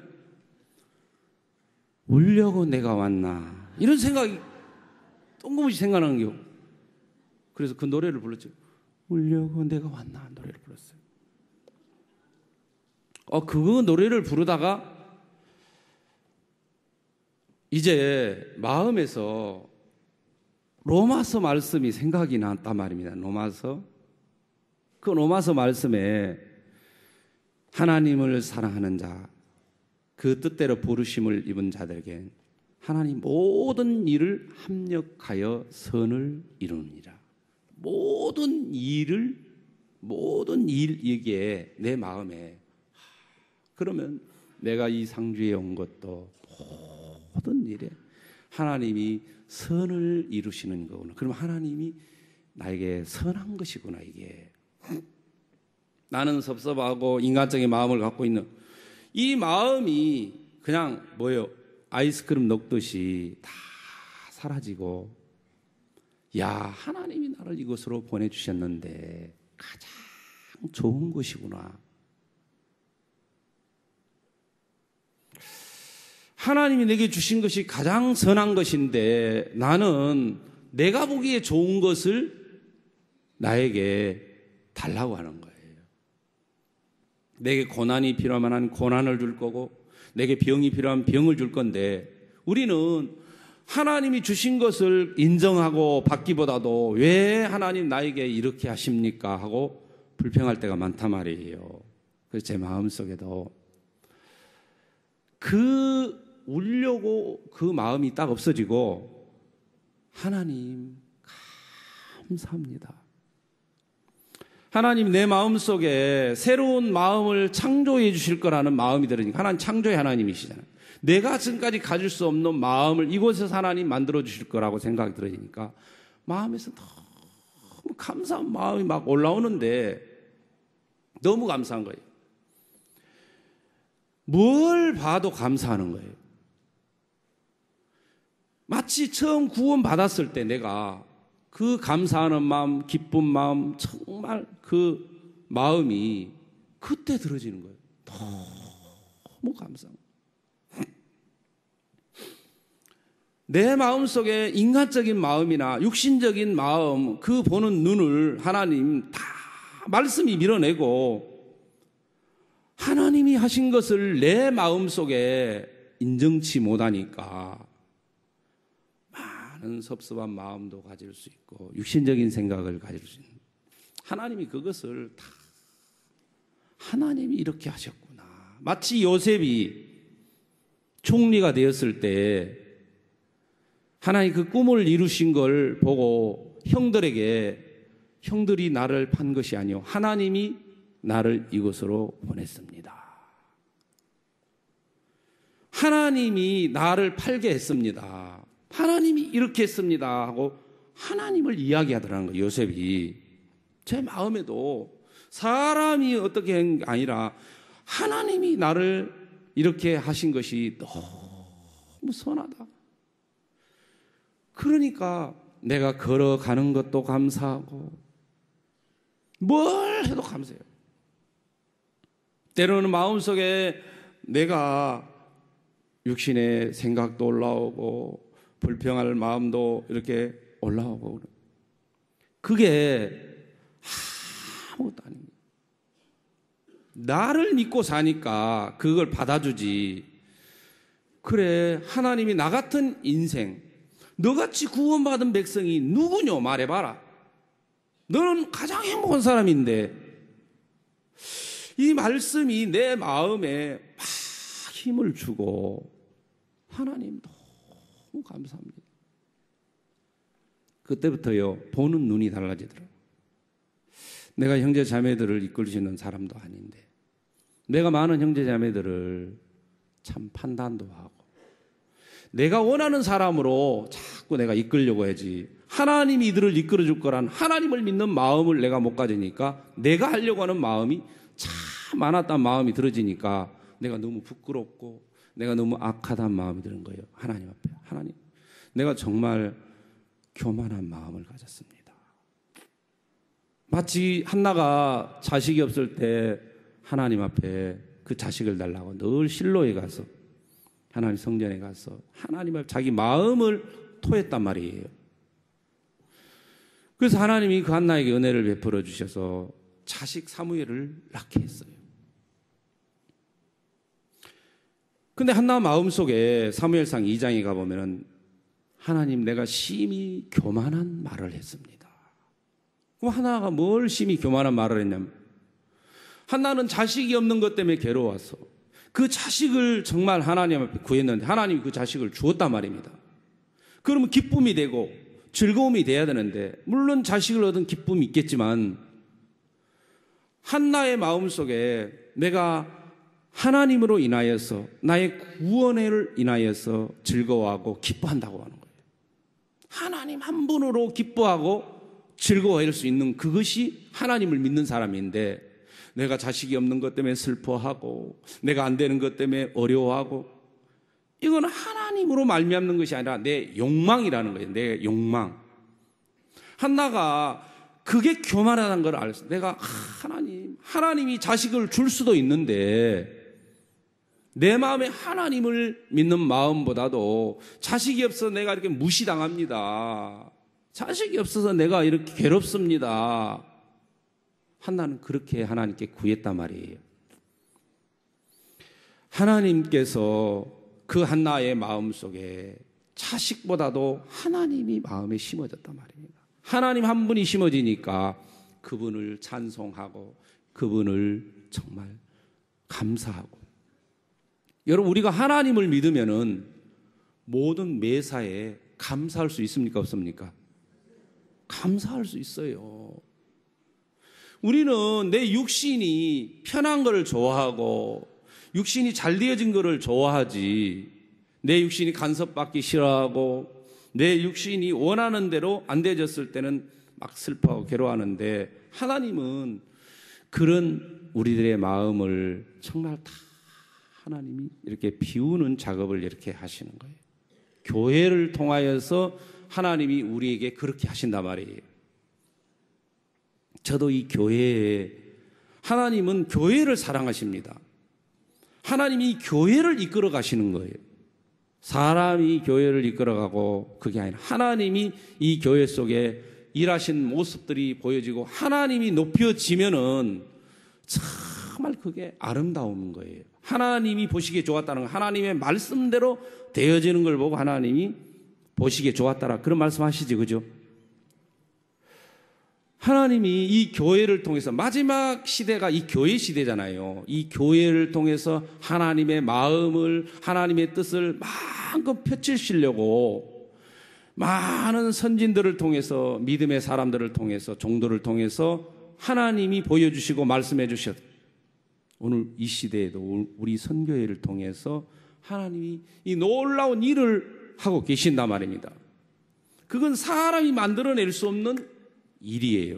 울려고 내가 왔나 이런 생각이 뜬금없이 생각나는 게 그래서 그 노래를 불렀죠. 울려고 내가 왔나 노래를 불렀어요. 어, 그거 노래를 부르다가 이제 마음에서 로마서 말씀이 생각이 났단 말입니다. 로마서. 그 로마서 말씀에 하나님을 사랑하는 자, 그 뜻대로 부르심을 입은 자들에게 하나님 모든 일을 합력하여 선을 이루느니라. 모든 일을, 모든 일이기에 내 마음에 그러면 내가 이 상주에 온 것도 모든 일에 하나님이 선을 이루시는 거구나. 그럼 하나님이 나에게 선한 것이구나, 이게. 나는 섭섭하고 인간적인 마음을 갖고 있는 이 마음이 그냥 뭐예요? 아이스크림 녹듯이 다 사라지고, 야, 하나님이 나를 이곳으로 보내주셨는데 가장 좋은 것이구나. 하나님이 내게 주신 것이 가장 선한 것인데 나는 내가 보기에 좋은 것을 나에게 달라고 하는 거예요. 내게 고난이 필요하면 고난을 줄 거고, 내게 병이 필요하면 병을 줄 건데, 우리는 하나님이 주신 것을 인정하고 받기보다도 왜 하나님 나에게 이렇게 하십니까 하고 불평할 때가 많단 말이에요. 그래서 제 마음속에도 그 울려고 그 마음이 딱 없어지고, 하나님 감사합니다. 하나님 내 마음속에 새로운 마음을 창조해 주실 거라는 마음이 들으니까, 하나님 창조의 하나님이시잖아요. 내가 지금까지 가질 수 없는 마음을 이곳에서 하나님 만들어 주실 거라고 생각이 들으니까 마음에서 너무 감사한 마음이 막 올라오는데, 너무 감사한 거예요. 뭘 봐도 감사하는 거예요. 마치 처음 구원 받았을 때 내가 그 감사하는 마음, 기쁜 마음, 정말 그 마음이 그때 들어지는 거예요. 너무 감사한 거예요. 내 마음속에 인간적인 마음이나 육신적인 마음, 그 보는 눈을 하나님 다 말씀이 밀어내고, 하나님이 하신 것을 내 마음속에 인정치 못하니까 많은 섭섭한 마음도 가질 수 있고 육신적인 생각을 가질 수 있는, 하나님이 그것을 다 하나님이 이렇게 하셨구나. 마치 요셉이 총리가 되었을 때 하나님 그 꿈을 이루신 걸 보고 형들에게, 형들이 나를 판 것이 아니요 하나님이 나를 이곳으로 보냈습니다. 하나님이 나를 팔게 했습니다. 하나님이 이렇게 했습니다 하고 하나님을 이야기하더라는 거예요. 요셉이 제 마음에도 사람이 어떻게 한 게 아니라 하나님이 나를 이렇게 하신 것이 너무 선하다. 그러니까 내가 걸어가는 것도 감사하고 뭘 해도 감사해요. 때로는 마음속에 내가 육신의 생각도 올라오고 불평할 마음도 이렇게 올라오고, 그게 아무것도 아닙니다. 나를 믿고 사니까 그걸 받아주지. 그래, 하나님이 나 같은 인생, 너같이 구원받은 백성이 누구뇨 말해봐라. 너는 가장 행복한 사람인데, 이 말씀이 내 마음에 막 힘을 주고, 하나님 너무 감사합니다. 그때부터요, 보는 눈이 달라지더라고요. 내가 형제 자매들을 이끌 수 있는 사람도 아닌데, 내가 많은 형제 자매들을 참 판단도 하고, 내가 원하는 사람으로 자꾸 내가 이끌려고 하지, 하나님이 이들을 이끌어줄 거란 하나님을 믿는 마음을 내가 못 가지니까 내가 하려고 하는 마음이 참 많았단 마음이 들어지니까 내가 너무 부끄럽고 내가 너무 악하다는 마음이 드는 거예요. 하나님 앞에. 하나님, 내가 정말 교만한 마음을 가졌습니다. 마치 한나가 자식이 없을 때 하나님 앞에 그 자식을 달라고 늘 실로에 가서, 하나님 성전에 가서 하나님 앞에 자기 마음을 토했단 말이에요. 그래서 하나님이 그 한나에게 은혜를 베풀어 주셔서 자식 사무엘을 낳게 했어요. 근데 한나 마음속에 사무엘상 이 장에 가보면 하나님, 내가 심히 교만한 말을 했습니다. 그럼 한나가 뭘 심히 교만한 말을 했냐면, 한나는 자식이 없는 것 때문에 괴로워서 그 자식을 정말 하나님 앞에 구했는데 하나님이 그 자식을 주었단 말입니다. 그러면 기쁨이 되고 즐거움이 돼야 되는데, 물론 자식을 얻은 기쁨이 있겠지만 한나의 마음속에 내가 하나님으로 인하여서 나의 구원을 인하여서 즐거워하고 기뻐한다고 하는 거예요. 하나님 한 분으로 기뻐하고 즐거워할 수 있는 그것이 하나님을 믿는 사람인데, 내가 자식이 없는 것 때문에 슬퍼하고 내가 안 되는 것 때문에 어려워하고, 이건 하나님으로 말미암는 것이 아니라 내 욕망이라는 거예요. 내 욕망. 한나가 그게 교만하다는 걸 알았어요. 내가 하나님, 하나님이 자식을 줄 수도 있는데 내 마음에 하나님을 믿는 마음보다도 자식이 없어서 내가 이렇게 무시당합니다. 자식이 없어서 내가 이렇게 괴롭습니다. 한나는 그렇게 하나님께 구했단 말이에요. 하나님께서 그 한나의 마음속에 자식보다도 하나님이 마음에 심어졌단 말입니다. 하나님 한 분이 심어지니까 그분을 찬송하고 그분을 정말 감사하고. 여러분, 우리가 하나님을 믿으면은 모든 매사에 감사할 수 있습니까? 없습니까? 감사할 수 있어요. 우리는 내 육신이 편한 것을 좋아하고 육신이 잘 되어진 것을 좋아하지, 내 육신이 간섭받기 싫어하고 내 육신이 원하는 대로 안 되어졌을 때는 막 슬퍼하고 괴로워하는데, 하나님은 그런 우리들의 마음을 정말 다 하나님이 이렇게 비우는 작업을 이렇게 하시는 거예요. 교회를 통하여서 하나님이 우리에게 그렇게 하신단 말이에요. 저도 이 교회에, 하나님은 교회를 사랑하십니다. 하나님이 교회를 이끌어 가시는 거예요. 사람이 교회를 이끌어가고 그게 아니라 하나님이 이 교회 속에 일하신 모습들이 보여지고 하나님이 높여지면은 정말 그게 아름다운 거예요. 하나님이 보시기에 좋았다는 거, 하나님의 말씀대로 되어지는 걸 보고 하나님이 보시기에 좋았다라, 그런 말씀 하시지, 그죠? 하나님이 이 교회를 통해서, 마지막 시대가 이 교회 시대잖아요. 이 교회를 통해서 하나님의 마음을, 하나님의 뜻을 마음껏 펼치시려고 많은 선진들을 통해서, 믿음의 사람들을 통해서, 종들을 통해서 하나님이 보여주시고 말씀해 주셨. 오늘 이 시대에도 우리 선교회를 통해서 하나님이 이 놀라운 일을 하고 계신단 말입니다. 그건 사람이 만들어낼 수 없는 일이에요.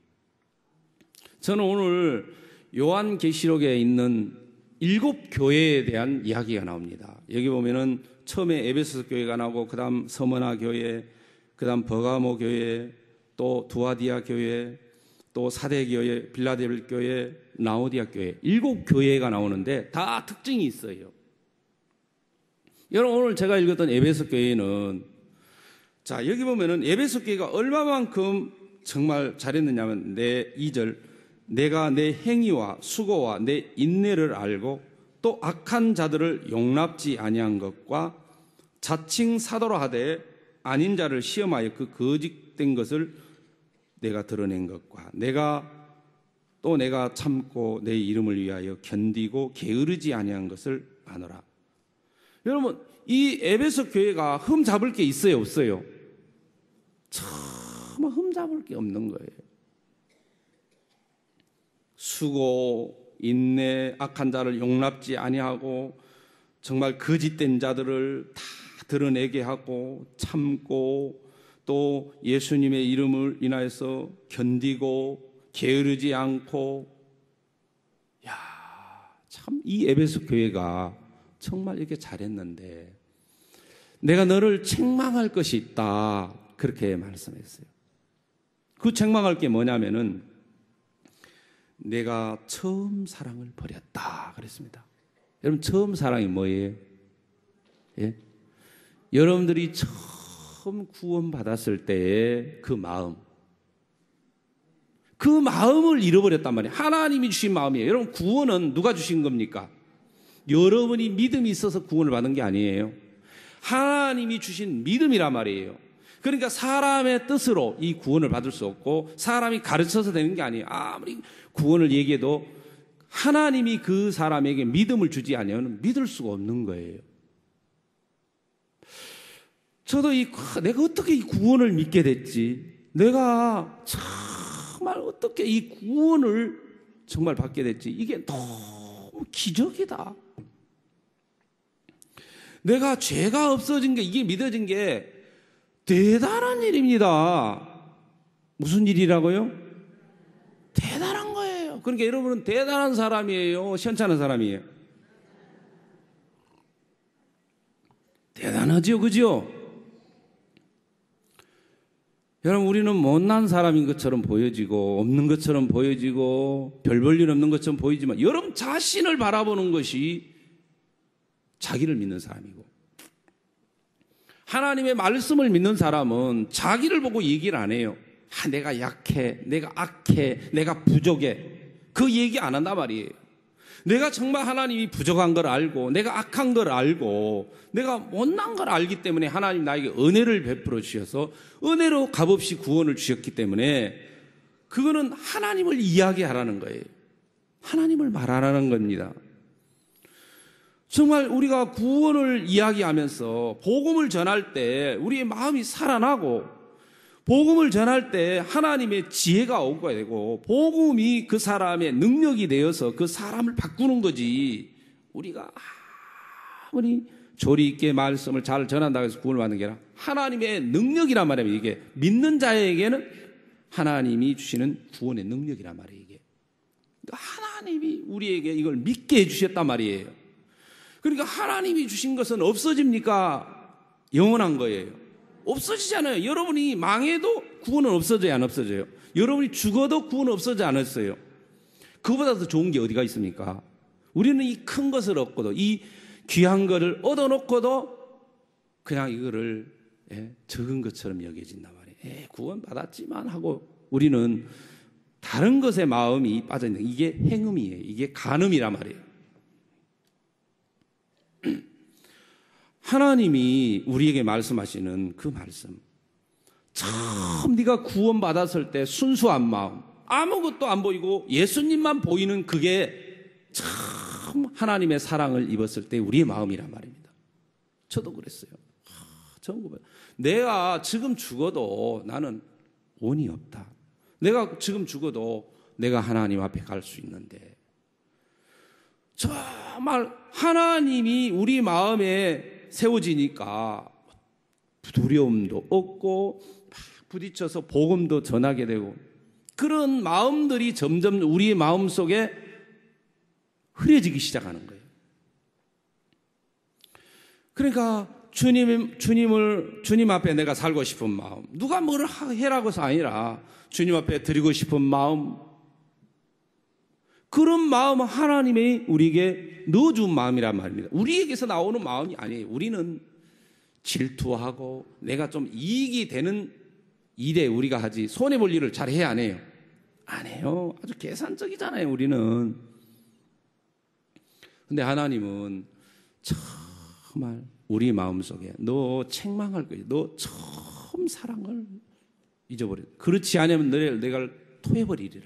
저는 오늘 요한계시록에 있는 일곱 교회에 대한 이야기가 나옵니다. 여기 보면은 처음에 에베소 교회가 나오고, 그 다음 서머나 교회, 그 다음 버가모 교회, 또 두아디아 교회, 또 사대 교회, 빌라델 교회, 라오디아 교회, 일곱 교회가 나오는데 다 특징이 있어요. 여러분, 오늘 제가 읽었던 에베소 교회는, 자, 여기 보면은 에베소 교회가 얼마만큼 정말 잘했느냐면, 내 이 절, 내가 내 행위와 수고와 내 인내를 알고 또 악한 자들을 용납지 아니한 것과 자칭 사도라 하되 아닌 자를 시험하여 그 거짓된 것을 내가 드러낸 것과 내가 또 내가 참고 내 이름을 위하여 견디고 게으르지 아니한 것을 아노라. 여러분, 이 에베소 교회가 흠 잡을 게 있어요, 없어요? 참 흠 잡을 게 없는 거예요. 수고, 인내, 악한 자를 용납지 아니하고 정말 거짓된 자들을 다 드러내게 하고 참고, 또 예수님의 이름을 인하여서 견디고 게으르지 않고. 야, 참 이 에베소 교회가 정말 이렇게 잘했는데 내가 너를 책망할 것이 있다, 그렇게 말씀했어요. 그 책망할 게 뭐냐면은 내가 처음 사랑을 버렸다 그랬습니다. 여러분, 처음 사랑이 뭐예요? 예? 여러분들이 처음 구원받았을 때의 그 마음, 그 마음을 잃어버렸단 말이에요. 하나님이 주신 마음이에요. 여러분, 구원은 누가 주신 겁니까? 여러분이 믿음이 있어서 구원을 받은 게 아니에요. 하나님이 주신 믿음이란 말이에요. 그러니까 사람의 뜻으로 이 구원을 받을 수 없고 사람이 가르쳐서 되는 게 아니에요. 아무리 구원을 얘기해도 하나님이 그 사람에게 믿음을 주지 않으면 믿을 수가 없는 거예요. 저도 이, 내가 어떻게 이 구원을 믿게 됐지? 내가 정말 어떻게 이 구원을 정말 받게 됐지? 이게 너무 기적이다. 내가 죄가 없어진 게, 이게 믿어진 게 대단한 일입니다. 무슨 일이라고요? 대단한 거예요. 그러니까 여러분은 대단한 사람이에요? 시원찮은 사람이에요? 대단하죠, 그죠? 여러분, 우리는 못난 사람인 것처럼 보여지고 없는 것처럼 보여지고 별 볼 일 없는 것처럼 보이지만 여러분 자신을 바라보는 것이 자기를 믿는 사람이고, 하나님의 말씀을 믿는 사람은 자기를 보고 얘기를 안 해요. 아, 내가 약해, 내가 악해, 내가 부족해, 그 얘기 안 한단 말이에요. 내가 정말 하나님이 부족한 걸 알고 내가 악한 걸 알고 내가 못난 걸 알기 때문에 하나님 나에게 은혜를 베풀어 주셔서 은혜로 값없이 구원을 주셨기 때문에 그거는 하나님을 이야기하라는 거예요. 하나님을 말하라는 겁니다. 정말 우리가 구원을 이야기하면서 복음을 전할 때 우리의 마음이 살아나고, 복음을 전할 때 하나님의 지혜가 오게 되고 복음이 그 사람의 능력이 되어서 그 사람을 바꾸는 거지, 우리가 아무리 조리 있게 말씀을 잘 전한다고 해서 구원을 받는 게 아니라 하나님의 능력이란 말이에요. 이게 믿는 자에게는 하나님이 주시는 구원의 능력이란 말이에요. 이게 하나님이 우리에게 이걸 믿게 해주셨단 말이에요. 그러니까 하나님이 주신 것은 없어집니까? 영원한 거예요. 없어지잖아요. 여러분이 망해도 구원은 없어져요, 안 없어져요? 여러분이 죽어도 구원은 없어져, 안 없어요? 그보다 더 좋은 게 어디가 있습니까? 우리는 이 큰 것을 얻고도, 이 귀한 것을 얻어놓고도 그냥 이거를 예, 적은 것처럼 여겨진단 말이에요. 예, 구원 받았지만 하고 우리는 다른 것에 마음이 빠져있는, 이게 행음이에요. 이게 간음이란 말이에요. 하나님이 우리에게 말씀하시는 그 말씀, 처음 네가 구원받았을 때 순수한 마음, 아무것도 안 보이고 예수님만 보이는 그게 참 하나님의 사랑을 입었을 때 우리의 마음이란 말입니다. 저도 그랬어요. 내가 지금 죽어도 나는 원이 없다. 내가 지금 죽어도 내가 하나님 앞에 갈 수 있는데, 정말 하나님이 우리 마음에 세워지니까 두려움도 없고 부딪혀서 복음도 전하게 되고, 그런 마음들이 점점 우리의 마음 속에 흐려지기 시작하는 거예요. 그러니까 주님, 주님을, 주님 앞에 내가 살고 싶은 마음, 누가 뭘 해라고 해서 아니라 주님 앞에 드리고 싶은 마음, 그런 마음은 하나님이 우리에게 넣어준 마음이란 말입니다. 우리에게서 나오는 마음이 아니에요. 우리는 질투하고 내가 좀 이익이 되는 일에 우리가 하지, 손해볼 일을 잘 해야 안 해요? 안 해요. 아주 계산적이잖아요, 우리는. 근데 하나님은 정말 우리 마음속에 너 책망할 거야. 너 처음 사랑을 잊어버려. 그렇지 않으면 너를 내가 토해버리리라.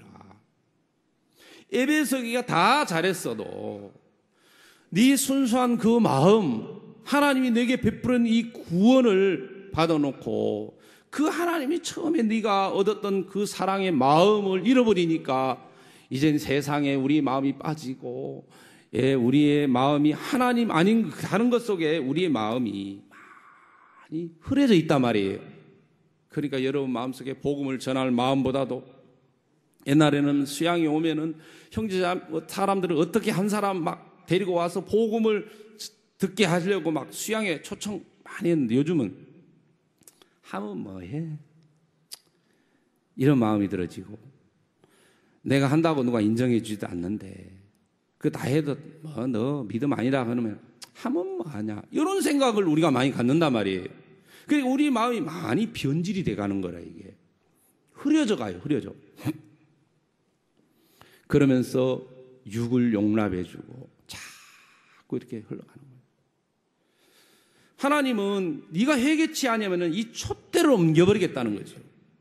에베소기가 다 잘했어도 네 순수한 그 마음, 하나님이 내게 베푸는 이 구원을 받아놓고 그 하나님이 처음에 네가 얻었던 그 사랑의 마음을 잃어버리니까 이젠 세상에 우리 마음이 빠지고, 예, 우리의 마음이 하나님 아닌 다른 것 속에 우리의 마음이 많이 흐려져 있단 말이에요. 그러니까 여러분 마음속에 복음을 전할 마음보다도, 옛날에는 수양이 오면은 형제자 사람들을 어떻게 한 사람 막 데리고 와서 복음을 듣게 하려고 막 수양에 초청 많이 했는데, 요즘은 하면 뭐해? 이런 마음이 들어지고, 내가 한다고 누가 인정해 주지도 않는데 그 다 해도 뭐 너 믿음 아니라 그러면 하면 뭐하냐, 이런 생각을 우리가 많이 갖는단 말이에요. 그러니까 우리 마음이 많이 변질이 돼가는 거라. 이게 흐려져 가요. 흐려져. 그러면서 육을 용납해주고 자꾸 이렇게 흘러가는 거예요. 하나님은 네가 해결치 않으면 이 촛대로 옮겨버리겠다는 거죠.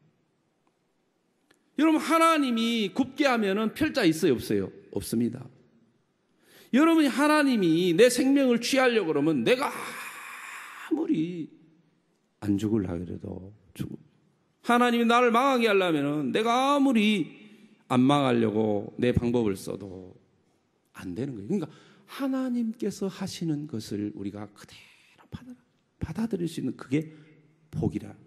여러분, 하나님이 굽게 하면 필자 있어요, 없어요? 없습니다. 여러분이 하나님이 내 생명을 취하려고 그러면 내가 아무리 안 죽으려고 해도 죽어. 하나님이 나를 망하게 하려면 내가 아무리 안 망하려고 내 방법을 써도 안 되는 거예요. 그러니까 하나님께서 하시는 것을 우리가 그대로 받아, 받아들일 수 있는 그게 복이라.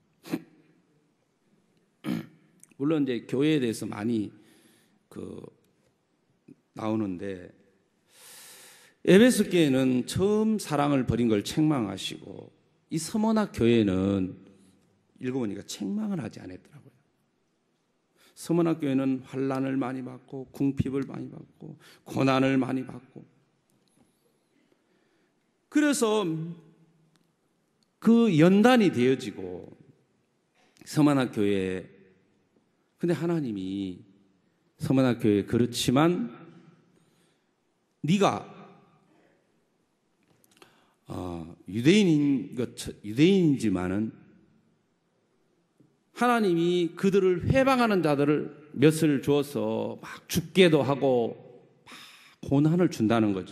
물론 이제 교회에 대해서 많이 그 나오는데, 에베소 교회는 처음 사랑을 버린 걸 책망하시고, 이 서머나 교회는 읽어보니까 책망을 하지 않았더라고요. 서머나 교회는 환난을 많이 받고 궁핍을 많이 받고 고난을 많이 받고, 그래서 그 연단이 되어지고 서머나 교회에, 근데 하나님이 서머나 교회에 그렇지만 네가 어, 유대인인 것, 유대인이지만은 하나님이 그들을 회방하는 자들을 몇을 주어서 막 죽게도 하고 막 고난을 준다는 거죠.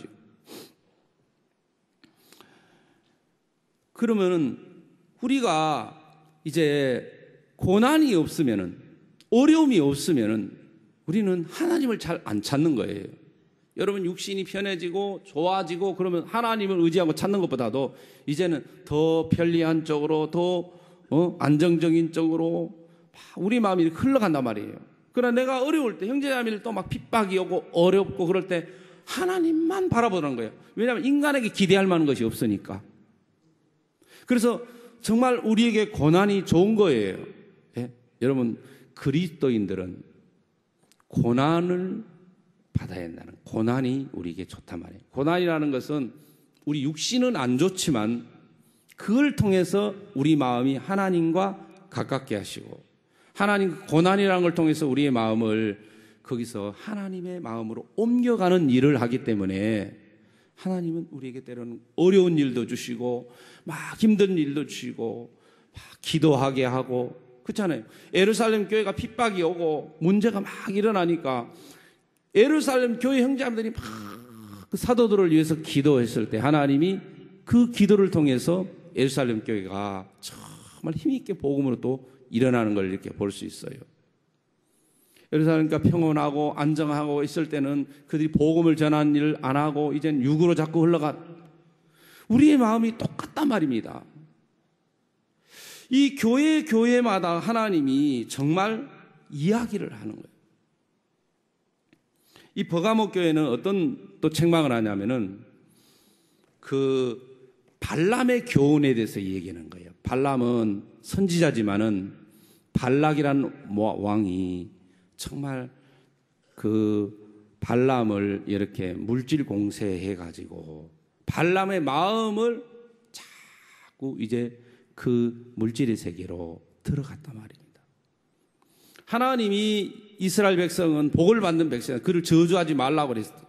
그러면은 우리가 이제 고난이 없으면은, 어려움이 없으면은 우리는 하나님을 잘 안 찾는 거예요. 여러분, 육신이 편해지고 좋아지고 그러면 하나님을 의지하고 찾는 것보다도 이제는 더 편리한 쪽으로, 더 어? 안정적인 쪽으로 우리 마음이 흘러간단 말이에요. 그러나 내가 어려울 때, 형제자매를 또 막 핍박이 오고 어렵고 그럴 때 하나님만 바라보는 거예요. 왜냐하면 인간에게 기대할 만한 것이 없으니까. 그래서 정말 우리에게 고난이 좋은 거예요. 예? 여러분, 그리스도인들은 고난을 받아야 한다는, 고난이 우리에게 좋단 말이에요. 고난이라는 것은 우리 육신은 안 좋지만 그걸 통해서 우리 마음이 하나님과 가깝게 하시고, 하나님, 고난이라는 걸 통해서 우리의 마음을 거기서 하나님의 마음으로 옮겨가는 일을 하기 때문에 하나님은 우리에게 때로는 어려운 일도 주시고 막 힘든 일도 주시고 막 기도하게 하고, 그렇잖아요. 예루살렘 교회가 핍박이 오고 문제가 막 일어나니까 예루살렘 교회 형제자매들이 막 그 사도들을 위해서 기도했을 때 하나님이 그 기도를 통해서 예루살렘 교회가 정말 힘있게 복음으로 또 일어나는 걸 이렇게 볼 수 있어요. 예루살렘과 평온하고 안정하고 있을 때는 그들이 복음을 전하는 일을 안 하고 이젠 육으로 자꾸 흘러가. 우리의 마음이 똑같단 말입니다. 이 교회 교회마다 하나님이 정말 이야기를 하는 거예요. 이 버가모 교회는 어떤 또 책망을 하냐면은 그 발람의 교훈에 대해서 얘기하는 거예요. 발람은 선지자지만은 발락이라는 왕이 정말 그 발람을 이렇게 물질 공세해 가지고 발람의 마음을 자꾸 이제 그 물질의 세계로 들어갔단 말입니다. 하나님이 이스라엘 백성은 복을 받는 백성이다, 그를 저주하지 말라고 그랬어요.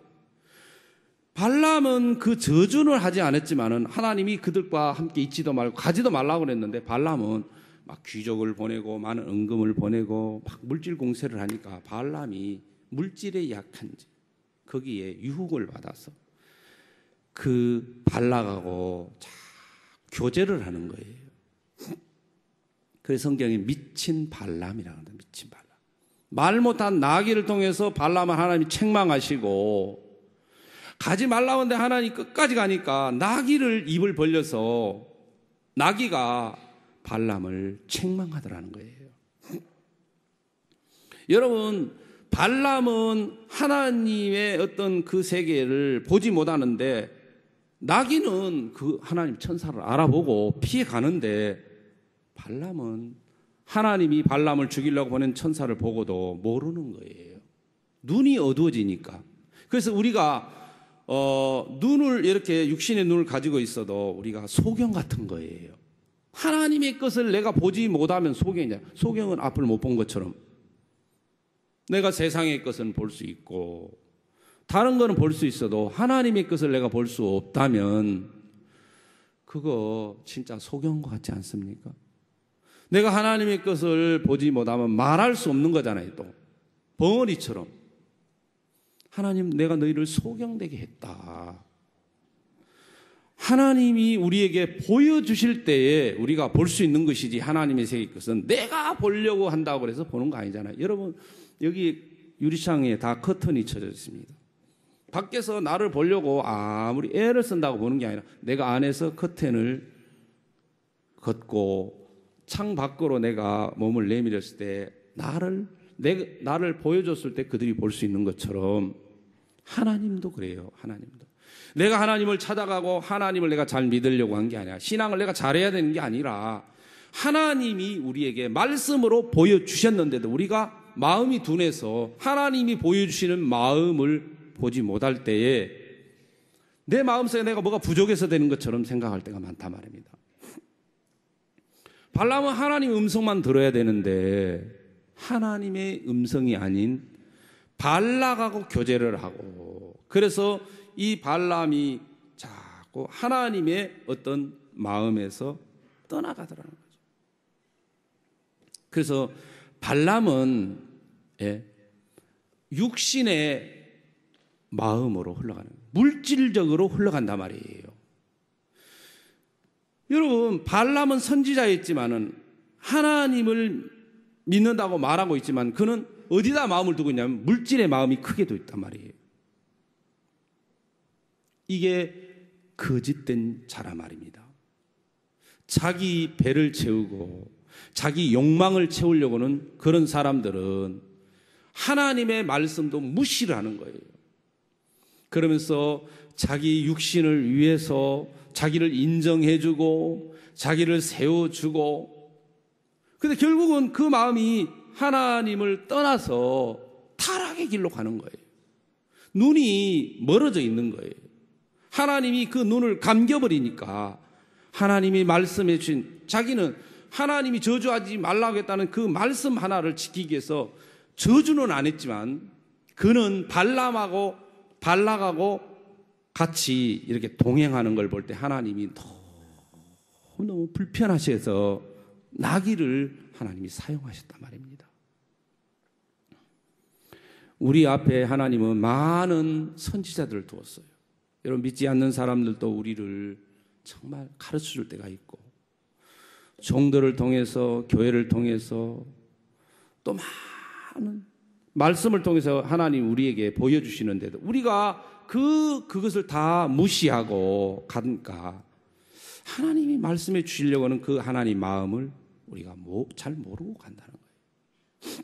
발람은 그 저주는 하지 않았지만은 하나님이 그들과 함께 있지도 말고 가지도 말라고 그랬는데, 발람은 막 귀족을 보내고 많은 은금을 보내고 막 물질 공세를 하니까 발람이 물질에 약한지 거기에 유혹을 받아서 그 발락하고 자, 교제를 하는 거예요. 그래서 성경에 미친 발람이라고 합니다. 미친 발람. 말 못한 나귀를 통해서 발람을 하나님이 책망하시고, 가지 말라고 하는데 하나님이 끝까지 가니까 나귀를 입을 벌려서 나귀가 발람을 책망하더라는 거예요. 여러분, 발람은 하나님의 어떤 그 세계를 보지 못하는데 나귀는 그 하나님 천사를 알아보고 피해 가는데, 발람은 하나님이 발람을 죽이려고 보낸 천사를 보고도 모르는 거예요. 눈이 어두워지니까. 그래서 우리가 어, 눈을 이렇게 육신의 눈을 가지고 있어도 우리가 소경 같은 거예요. 하나님의 것을 내가 보지 못하면 소경이냐. 소경은 앞을 못 본 것처럼 내가 세상의 것은 볼 수 있고 다른 거는 볼 수 있어도 하나님의 것을 내가 볼 수 없다면 그거 진짜 소경인 것 같지 않습니까? 내가 하나님의 것을 보지 못하면 말할 수 없는 거잖아요. 또 벙어리처럼 하나님, 내가 너희를 소경되게 했다. 하나님이 우리에게 보여주실 때에 우리가 볼 수 있는 것이지, 하나님의 세계 것은 내가 보려고 한다고 해서 보는 거 아니잖아요. 여러분, 여기 유리창에 다 커튼이 쳐져 있습니다. 밖에서 나를 보려고 아무리 애를 쓴다고 보는 게 아니라 내가 안에서 커튼을 걷고 창 밖으로 내가 몸을 내밀었을 때 나를 내, 나를 보여줬을 때 그들이 볼 수 있는 것처럼 하나님도 그래요. 하나님도 내가 하나님을 찾아가고 하나님을 내가 잘 믿으려고 한 게 아니라 신앙을 내가 잘해야 되는 게 아니라 하나님이 우리에게 말씀으로 보여주셨는데도 우리가 마음이 둔해서 하나님이 보여주시는 마음을 보지 못할 때에 내 마음속에 내가 뭐가 부족해서 되는 것처럼 생각할 때가 많단 말입니다. 발람은 하나님 음성만 들어야 되는데 하나님의 음성이 아닌 발락하고 교제를 하고, 그래서 이 발람이 자꾸 하나님의 어떤 마음에서 떠나가더라는 거죠. 그래서 발람은 예, 육신의 마음으로 흘러가는, 물질적으로 흘러간단 말이에요. 여러분, 발람은 선지자였지만은 하나님을 믿는다고 말하고 있지만 그는 어디다 마음을 두고 있냐면 물질의 마음이 크게 두 있단 말이에요. 이게 거짓된 자라 말입니다. 자기 배를 채우고 자기 욕망을 채우려고는 그런 사람들은 하나님의 말씀도 무시를 하는 거예요. 그러면서 자기 육신을 위해서 자기를 인정해주고 자기를 세워주고, 근데 결국은 그 마음이 하나님을 떠나서 타락의 길로 가는 거예요. 눈이 멀어져 있는 거예요. 하나님이 그 눈을 감겨버리니까 하나님이 말씀해 주신, 자기는 하나님이 저주하지 말라고 했다는 그 말씀 하나를 지키기 위해서 저주는 안 했지만 그는 발람하고 발락하고 같이 이렇게 동행하는 걸 볼 때 하나님이 너무너무 불편하셔서 나귀를 하나님이 사용하셨단 말입니다. 우리 앞에 하나님은 많은 선지자들을 두었어요. 여러분, 믿지 않는 사람들도 우리를 정말 가르쳐줄 때가 있고, 종들을 통해서, 교회를 통해서, 또 많은 말씀을 통해서 하나님 우리에게 보여주시는데도 우리가 그, 그것을 다 무시하고 가니까 하나님이 말씀해 주시려고 하는 그 하나님 마음을 우리가 뭐, 잘 모르고 간다는 거예요.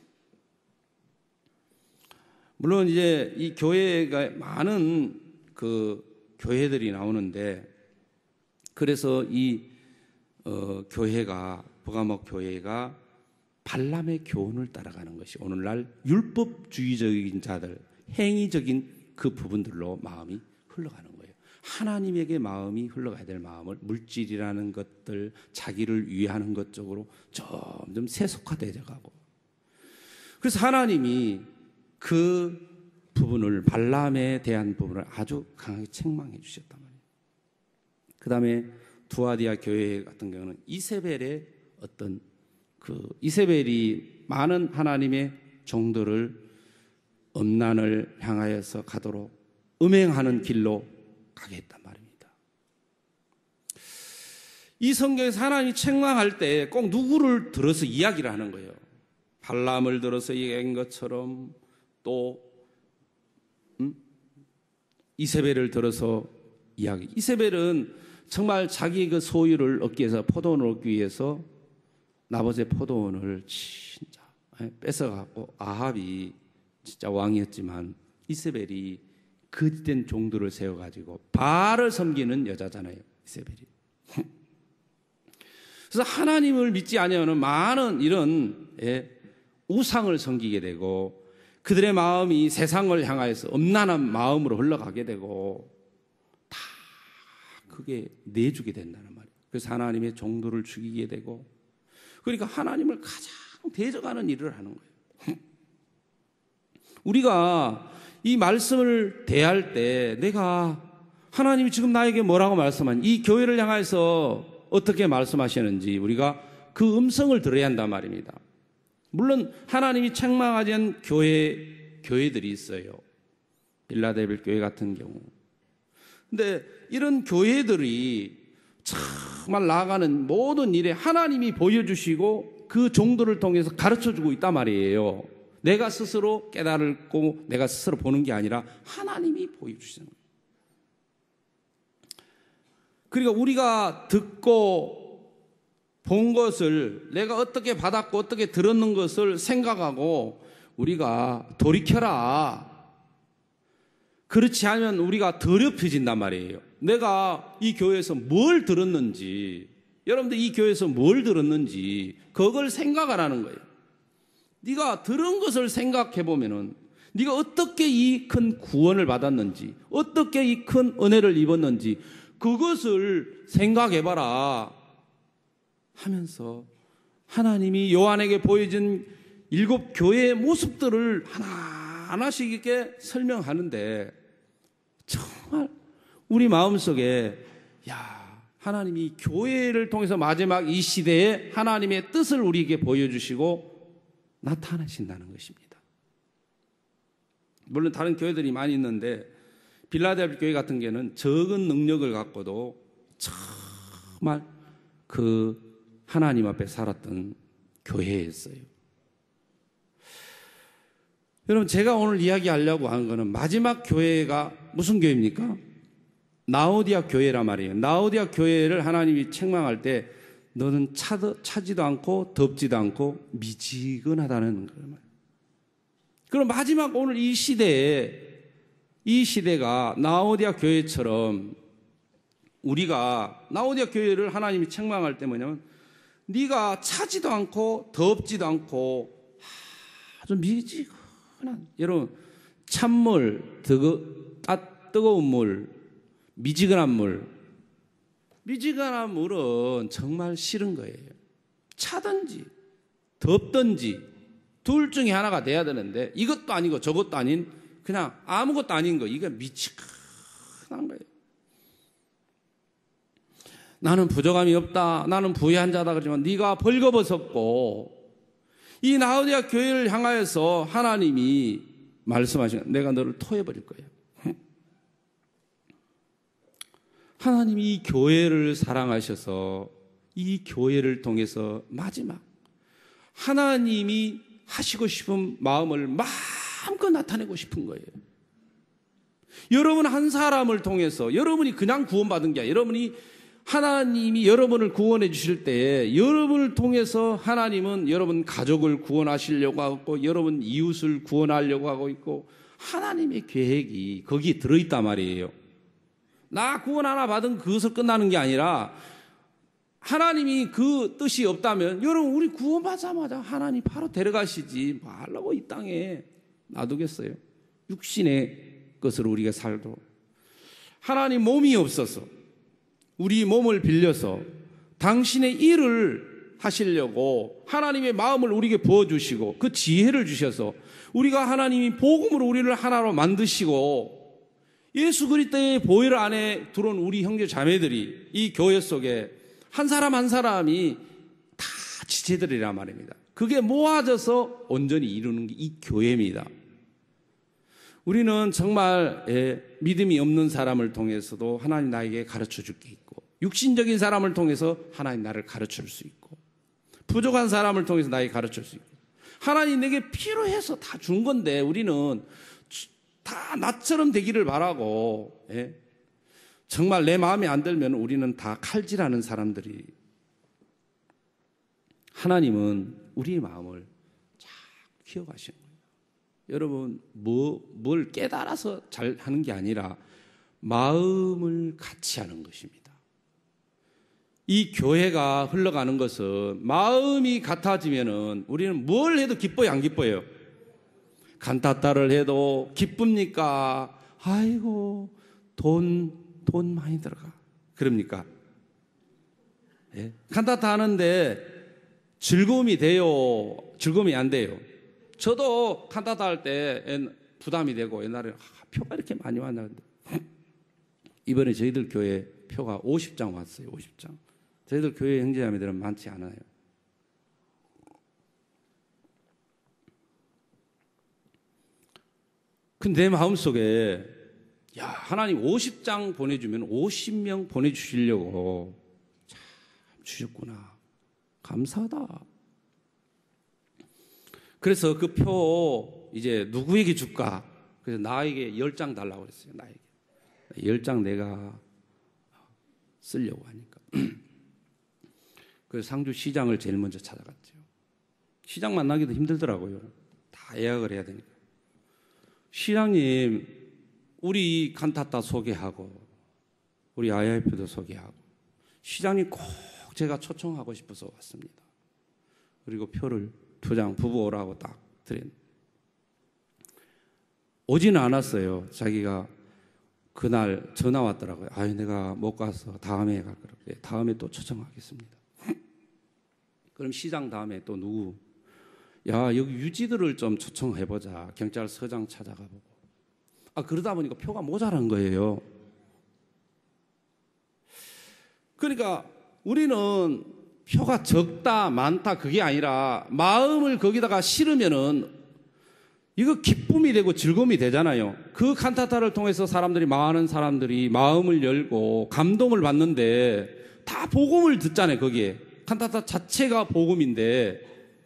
물론 이제 이 교회가 많은 그 교회들이 나오는데, 그래서 이 어, 교회가, 버가목 교회가 발람의 교훈을 따라가는 것이 오늘날 율법주의적인 자들, 행위적인 그 부분들로 마음이 흘러가는 거예요. 하나님에게 마음이 흘러가야 될 마음을 물질이라는 것들, 자기를 위하는 것 쪽으로 점점 세속화되어 가고, 그래서 하나님이 그 부분을, 발람에 대한 부분을 아주 강하게 책망해 주셨단 말이에요. 그 다음에 두아디아 교회 같은 경우는 이세벨의 어떤 그 이세벨이 많은 하나님의 종들을 음란을 향하여서 가도록 음행하는 길로 가게 했단 말입니다. 이 성경에서 하나님이 책망할 때 꼭 누구를 들어서 이야기를 하는 거예요. 발람을 들어서 얘기한 것처럼, 또 음? 이세벨을 들어서 이야기. 이세벨은 정말 자기 그 소유를 얻기 위해서, 포도원을 얻기 위해서 나봇의 포도원을 진짜 뺏어갖고, 아합이 진짜 왕이었지만 이세벨이 거짓된 종들을 세워가지고 바알을 섬기는 여자잖아요, 이세벨이. 그래서 하나님을 믿지 아니하는 많은 이런 예, 우상을 섬기게 되고, 그들의 마음이 세상을 향하여서 음란한 마음으로 흘러가게 되고, 다 그게 내주게 된다는 말이에요. 그래서 하나님의 종들을 죽이게 되고, 그러니까 하나님을 가장 대적하는 일을 하는 거예요. 우리가 이 말씀을 대할 때 내가 하나님이 지금 나에게 뭐라고 말씀한, 이 교회를 향해서 어떻게 말씀하시는지 우리가 그 음성을 들어야 한단 말입니다. 물론 하나님이 책망하지 않은 교회, 교회들이 있어요. 빌라델비아 교회 같은 경우. 근데 이런 교회들이 정말 나아가는 모든 일에 하나님이 보여주시고 그 종들을 통해서 가르쳐주고 있단 말이에요. 내가 스스로 깨달고 내가 스스로 보는 게 아니라 하나님이 보여주시는 거예요. 그러니까 우리가 듣고 본 것을 내가 어떻게 받았고 어떻게 들었는 것을 생각하고 우리가 돌이켜라. 그렇지 않으면 우리가 더럽혀진단 말이에요. 내가 이 교회에서 뭘 들었는지, 여러분들 이 교회에서 뭘 들었는지 그걸 생각하라는 거예요. 네가 들은 것을 생각해 보면은 네가 어떻게 이 큰 구원을 받았는지, 어떻게 이 큰 은혜를 입었는지 그것을 생각해 봐라 하면서 하나님이 요한에게 보여준 일곱 교회의 모습들을 하나하나씩 이렇게 설명하는데 정말 우리 마음속에 야, 하나님이 교회를 통해서 마지막 이 시대에 하나님의 뜻을 우리에게 보여주시고 나타나신다는 것입니다. 물론 다른 교회들이 많이 있는데 빌라델피아 교회 같은 경우는 적은 능력을 갖고도 정말 그 하나님 앞에 살았던 교회였어요. 여러분, 제가 오늘 이야기하려고 하는 것은 마지막 교회가 무슨 교회입니까? 라오디아 교회란 말이에요. 라오디아 교회를 하나님이 책망할 때 너는 차도, 차지도 않고 덥지도 않고 미지근하다는 거예요. 그럼 마지막 오늘 이 시대에 이 시대가 라오디아 교회처럼 우리가 라오디아 교회를 하나님이 책망할 때 뭐냐면 네가 차지도 않고 덥지도 않고 아주 미지근한, 여러분 찬물, 뜨거, 아, 뜨거운 물, 미지근한 물, 미지근한 물은 정말 싫은 거예요. 차든지 덥든지 둘 중에 하나가 돼야 되는데 이것도 아니고 저것도 아닌 그냥 아무것도 아닌 거, 이게 미지근한 거예요. 나는 부족함이 없다, 나는 부유한 자다 그러지만 네가 벌거벗었고, 이 라오디아 교회를 향하여서 하나님이 말씀하신 내가 너를 토해버릴 거예요. 하나님이 이 교회를 사랑하셔서 이 교회를 통해서 마지막 하나님이 하시고 싶은 마음을 마음껏 나타내고 싶은 거예요. 여러분 한 사람을 통해서, 여러분이 그냥 구원받은 게 아니라 여러분이 하나님이 여러분을 구원해 주실 때에 여러분을 통해서 하나님은 여러분 가족을 구원하시려고 하고 여러분 이웃을 구원하려고 하고 있고 하나님의 계획이 거기에 들어있단 말이에요. 나 구원 하나 받은 그것을 끝나는 게 아니라 하나님이 그 뜻이 없다면 여러분 우리 구원받자마자 하나님 바로 데려가시지 뭐 하려고 이 땅에 놔두겠어요. 육신의 것으로 우리가 살도 하나님 몸이 없어서 우리 몸을 빌려서 당신의 일을 하시려고 하나님의 마음을 우리에게 부어주시고 그 지혜를 주셔서 우리가 하나님이 복음으로 우리를 하나로 만드시고 예수 그리스도의 보혈 안에 들어온 우리 형제 자매들이 이 교회 속에 한 사람 한 사람이 다 지체들이란 말입니다. 그게 모아져서 온전히 이루는 게 이 교회입니다. 우리는 정말 믿음이 없는 사람을 통해서도 하나님 나에게 가르쳐 줄 게 있고 육신적인 사람을 통해서 하나님 나를 가르쳐 줄 수 있고 부족한 사람을 통해서 나에게 가르쳐 줄 수 있고 하나님 내게 필요해서 다 준 건데 우리는 다 나처럼 되기를 바라고 예? 정말 내 마음에 안 들면 우리는 다 칼질하는 사람들이 하나님은 우리의 마음을 잘 키워가시는 거예요. 여러분 뭐, 뭘 깨달아서 잘 하는 게 아니라 마음을 같이 하는 것입니다. 이 교회가 흘러가는 것은 마음이 같아지면은 우리는 뭘 해도 기뻐요, 안 기뻐요? 간타타를 해도 기쁩니까? 아이고 돈, 돈 많이 들어가. 그럽니까? 예? 간타타 하는데 즐거움이 돼요? 즐거움이 안 돼요? 저도 간타타 할 때 부담이 되고 옛날에 아, 표가 이렇게 많이 왔는데 이번에 저희들 교회 표가 오십 장 왔어요. 오십 장. 저희들 교회 형제자매들은 많지 않아요. 근데 내 마음속에 야, 하나님 오십 장 보내주면 오십 명 보내주시려고 참 주셨구나. 감사하다. 그래서 그 표 이제 누구에게 줄까? 그래서 나에게 열 장 달라고 그랬어요. 나에게. 열 장 내가 쓰려고 하니까. 그래서 상주 시장을 제일 먼저 찾아갔죠. 시장 만나기도 힘들더라고요. 다 예약을 해야 되니까. 시장님, 우리 칸타타 소개하고 우리 아이아이피도 소개하고 시장님 꼭 제가 초청하고 싶어서 왔습니다. 그리고 표를 두 장 부부 오라고 딱 드렸는데 오지는 않았어요. 자기가 그날 전화 왔더라고요. 아유, 내가 못 가서 다음에 갈 거라고. 네, 다음에 또 초청하겠습니다. 그럼 시장 다음에 또 누구? 야, 여기 유지들을 좀 초청해보자. 경찰서장 찾아가보고. 아, 그러다 보니까 표가 모자란 거예요. 그러니까 우리는 표가 적다, 많다, 그게 아니라 마음을 거기다가 실으면은 이거 기쁨이 되고 즐거움이 되잖아요. 그 칸타타를 통해서 사람들이, 많은 사람들이 마음을 열고 감동을 받는데 다 복음을 듣잖아요, 거기에. 칸타타 자체가 복음인데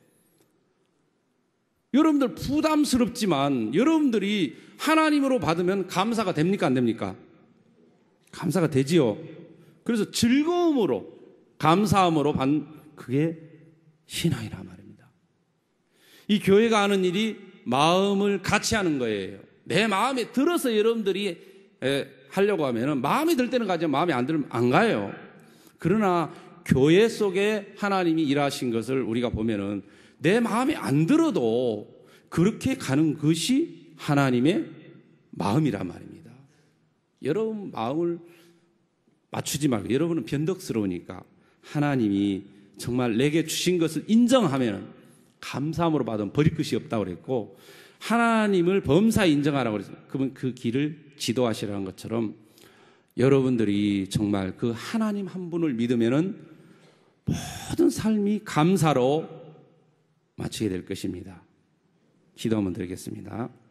여러분들 부담스럽지만 여러분들이 하나님으로 받으면 감사가 됩니까? 안 됩니까? 감사가 되지요. 그래서 즐거움으로, 감사함으로 받는, 그게 신앙이란 말입니다. 이 교회가 하는 일이 마음을 같이 하는 거예요. 내 마음에 들어서 여러분들이 에, 하려고 하면은 마음에 들 때는 가지만 마음에 안 들면 안 가요. 그러나 교회 속에 하나님이 일하신 것을 우리가 보면은 내 마음에 안 들어도 그렇게 가는 것이 하나님의 마음이란 말입니다. 여러분 마음을 맞추지 말고, 여러분은 변덕스러우니까 하나님이 정말 내게 주신 것을 인정하면 감사함으로 받으면 버릴 것이 없다고 그랬고, 하나님을 범사에 인정하라고 그랬어요. 그러면 그 길을 지도하시라는 것처럼 여러분들이 정말 그 하나님 한 분을 믿으면은 모든 삶이 감사로 마치게 될 것입니다. 기도 한번 드리겠습니다.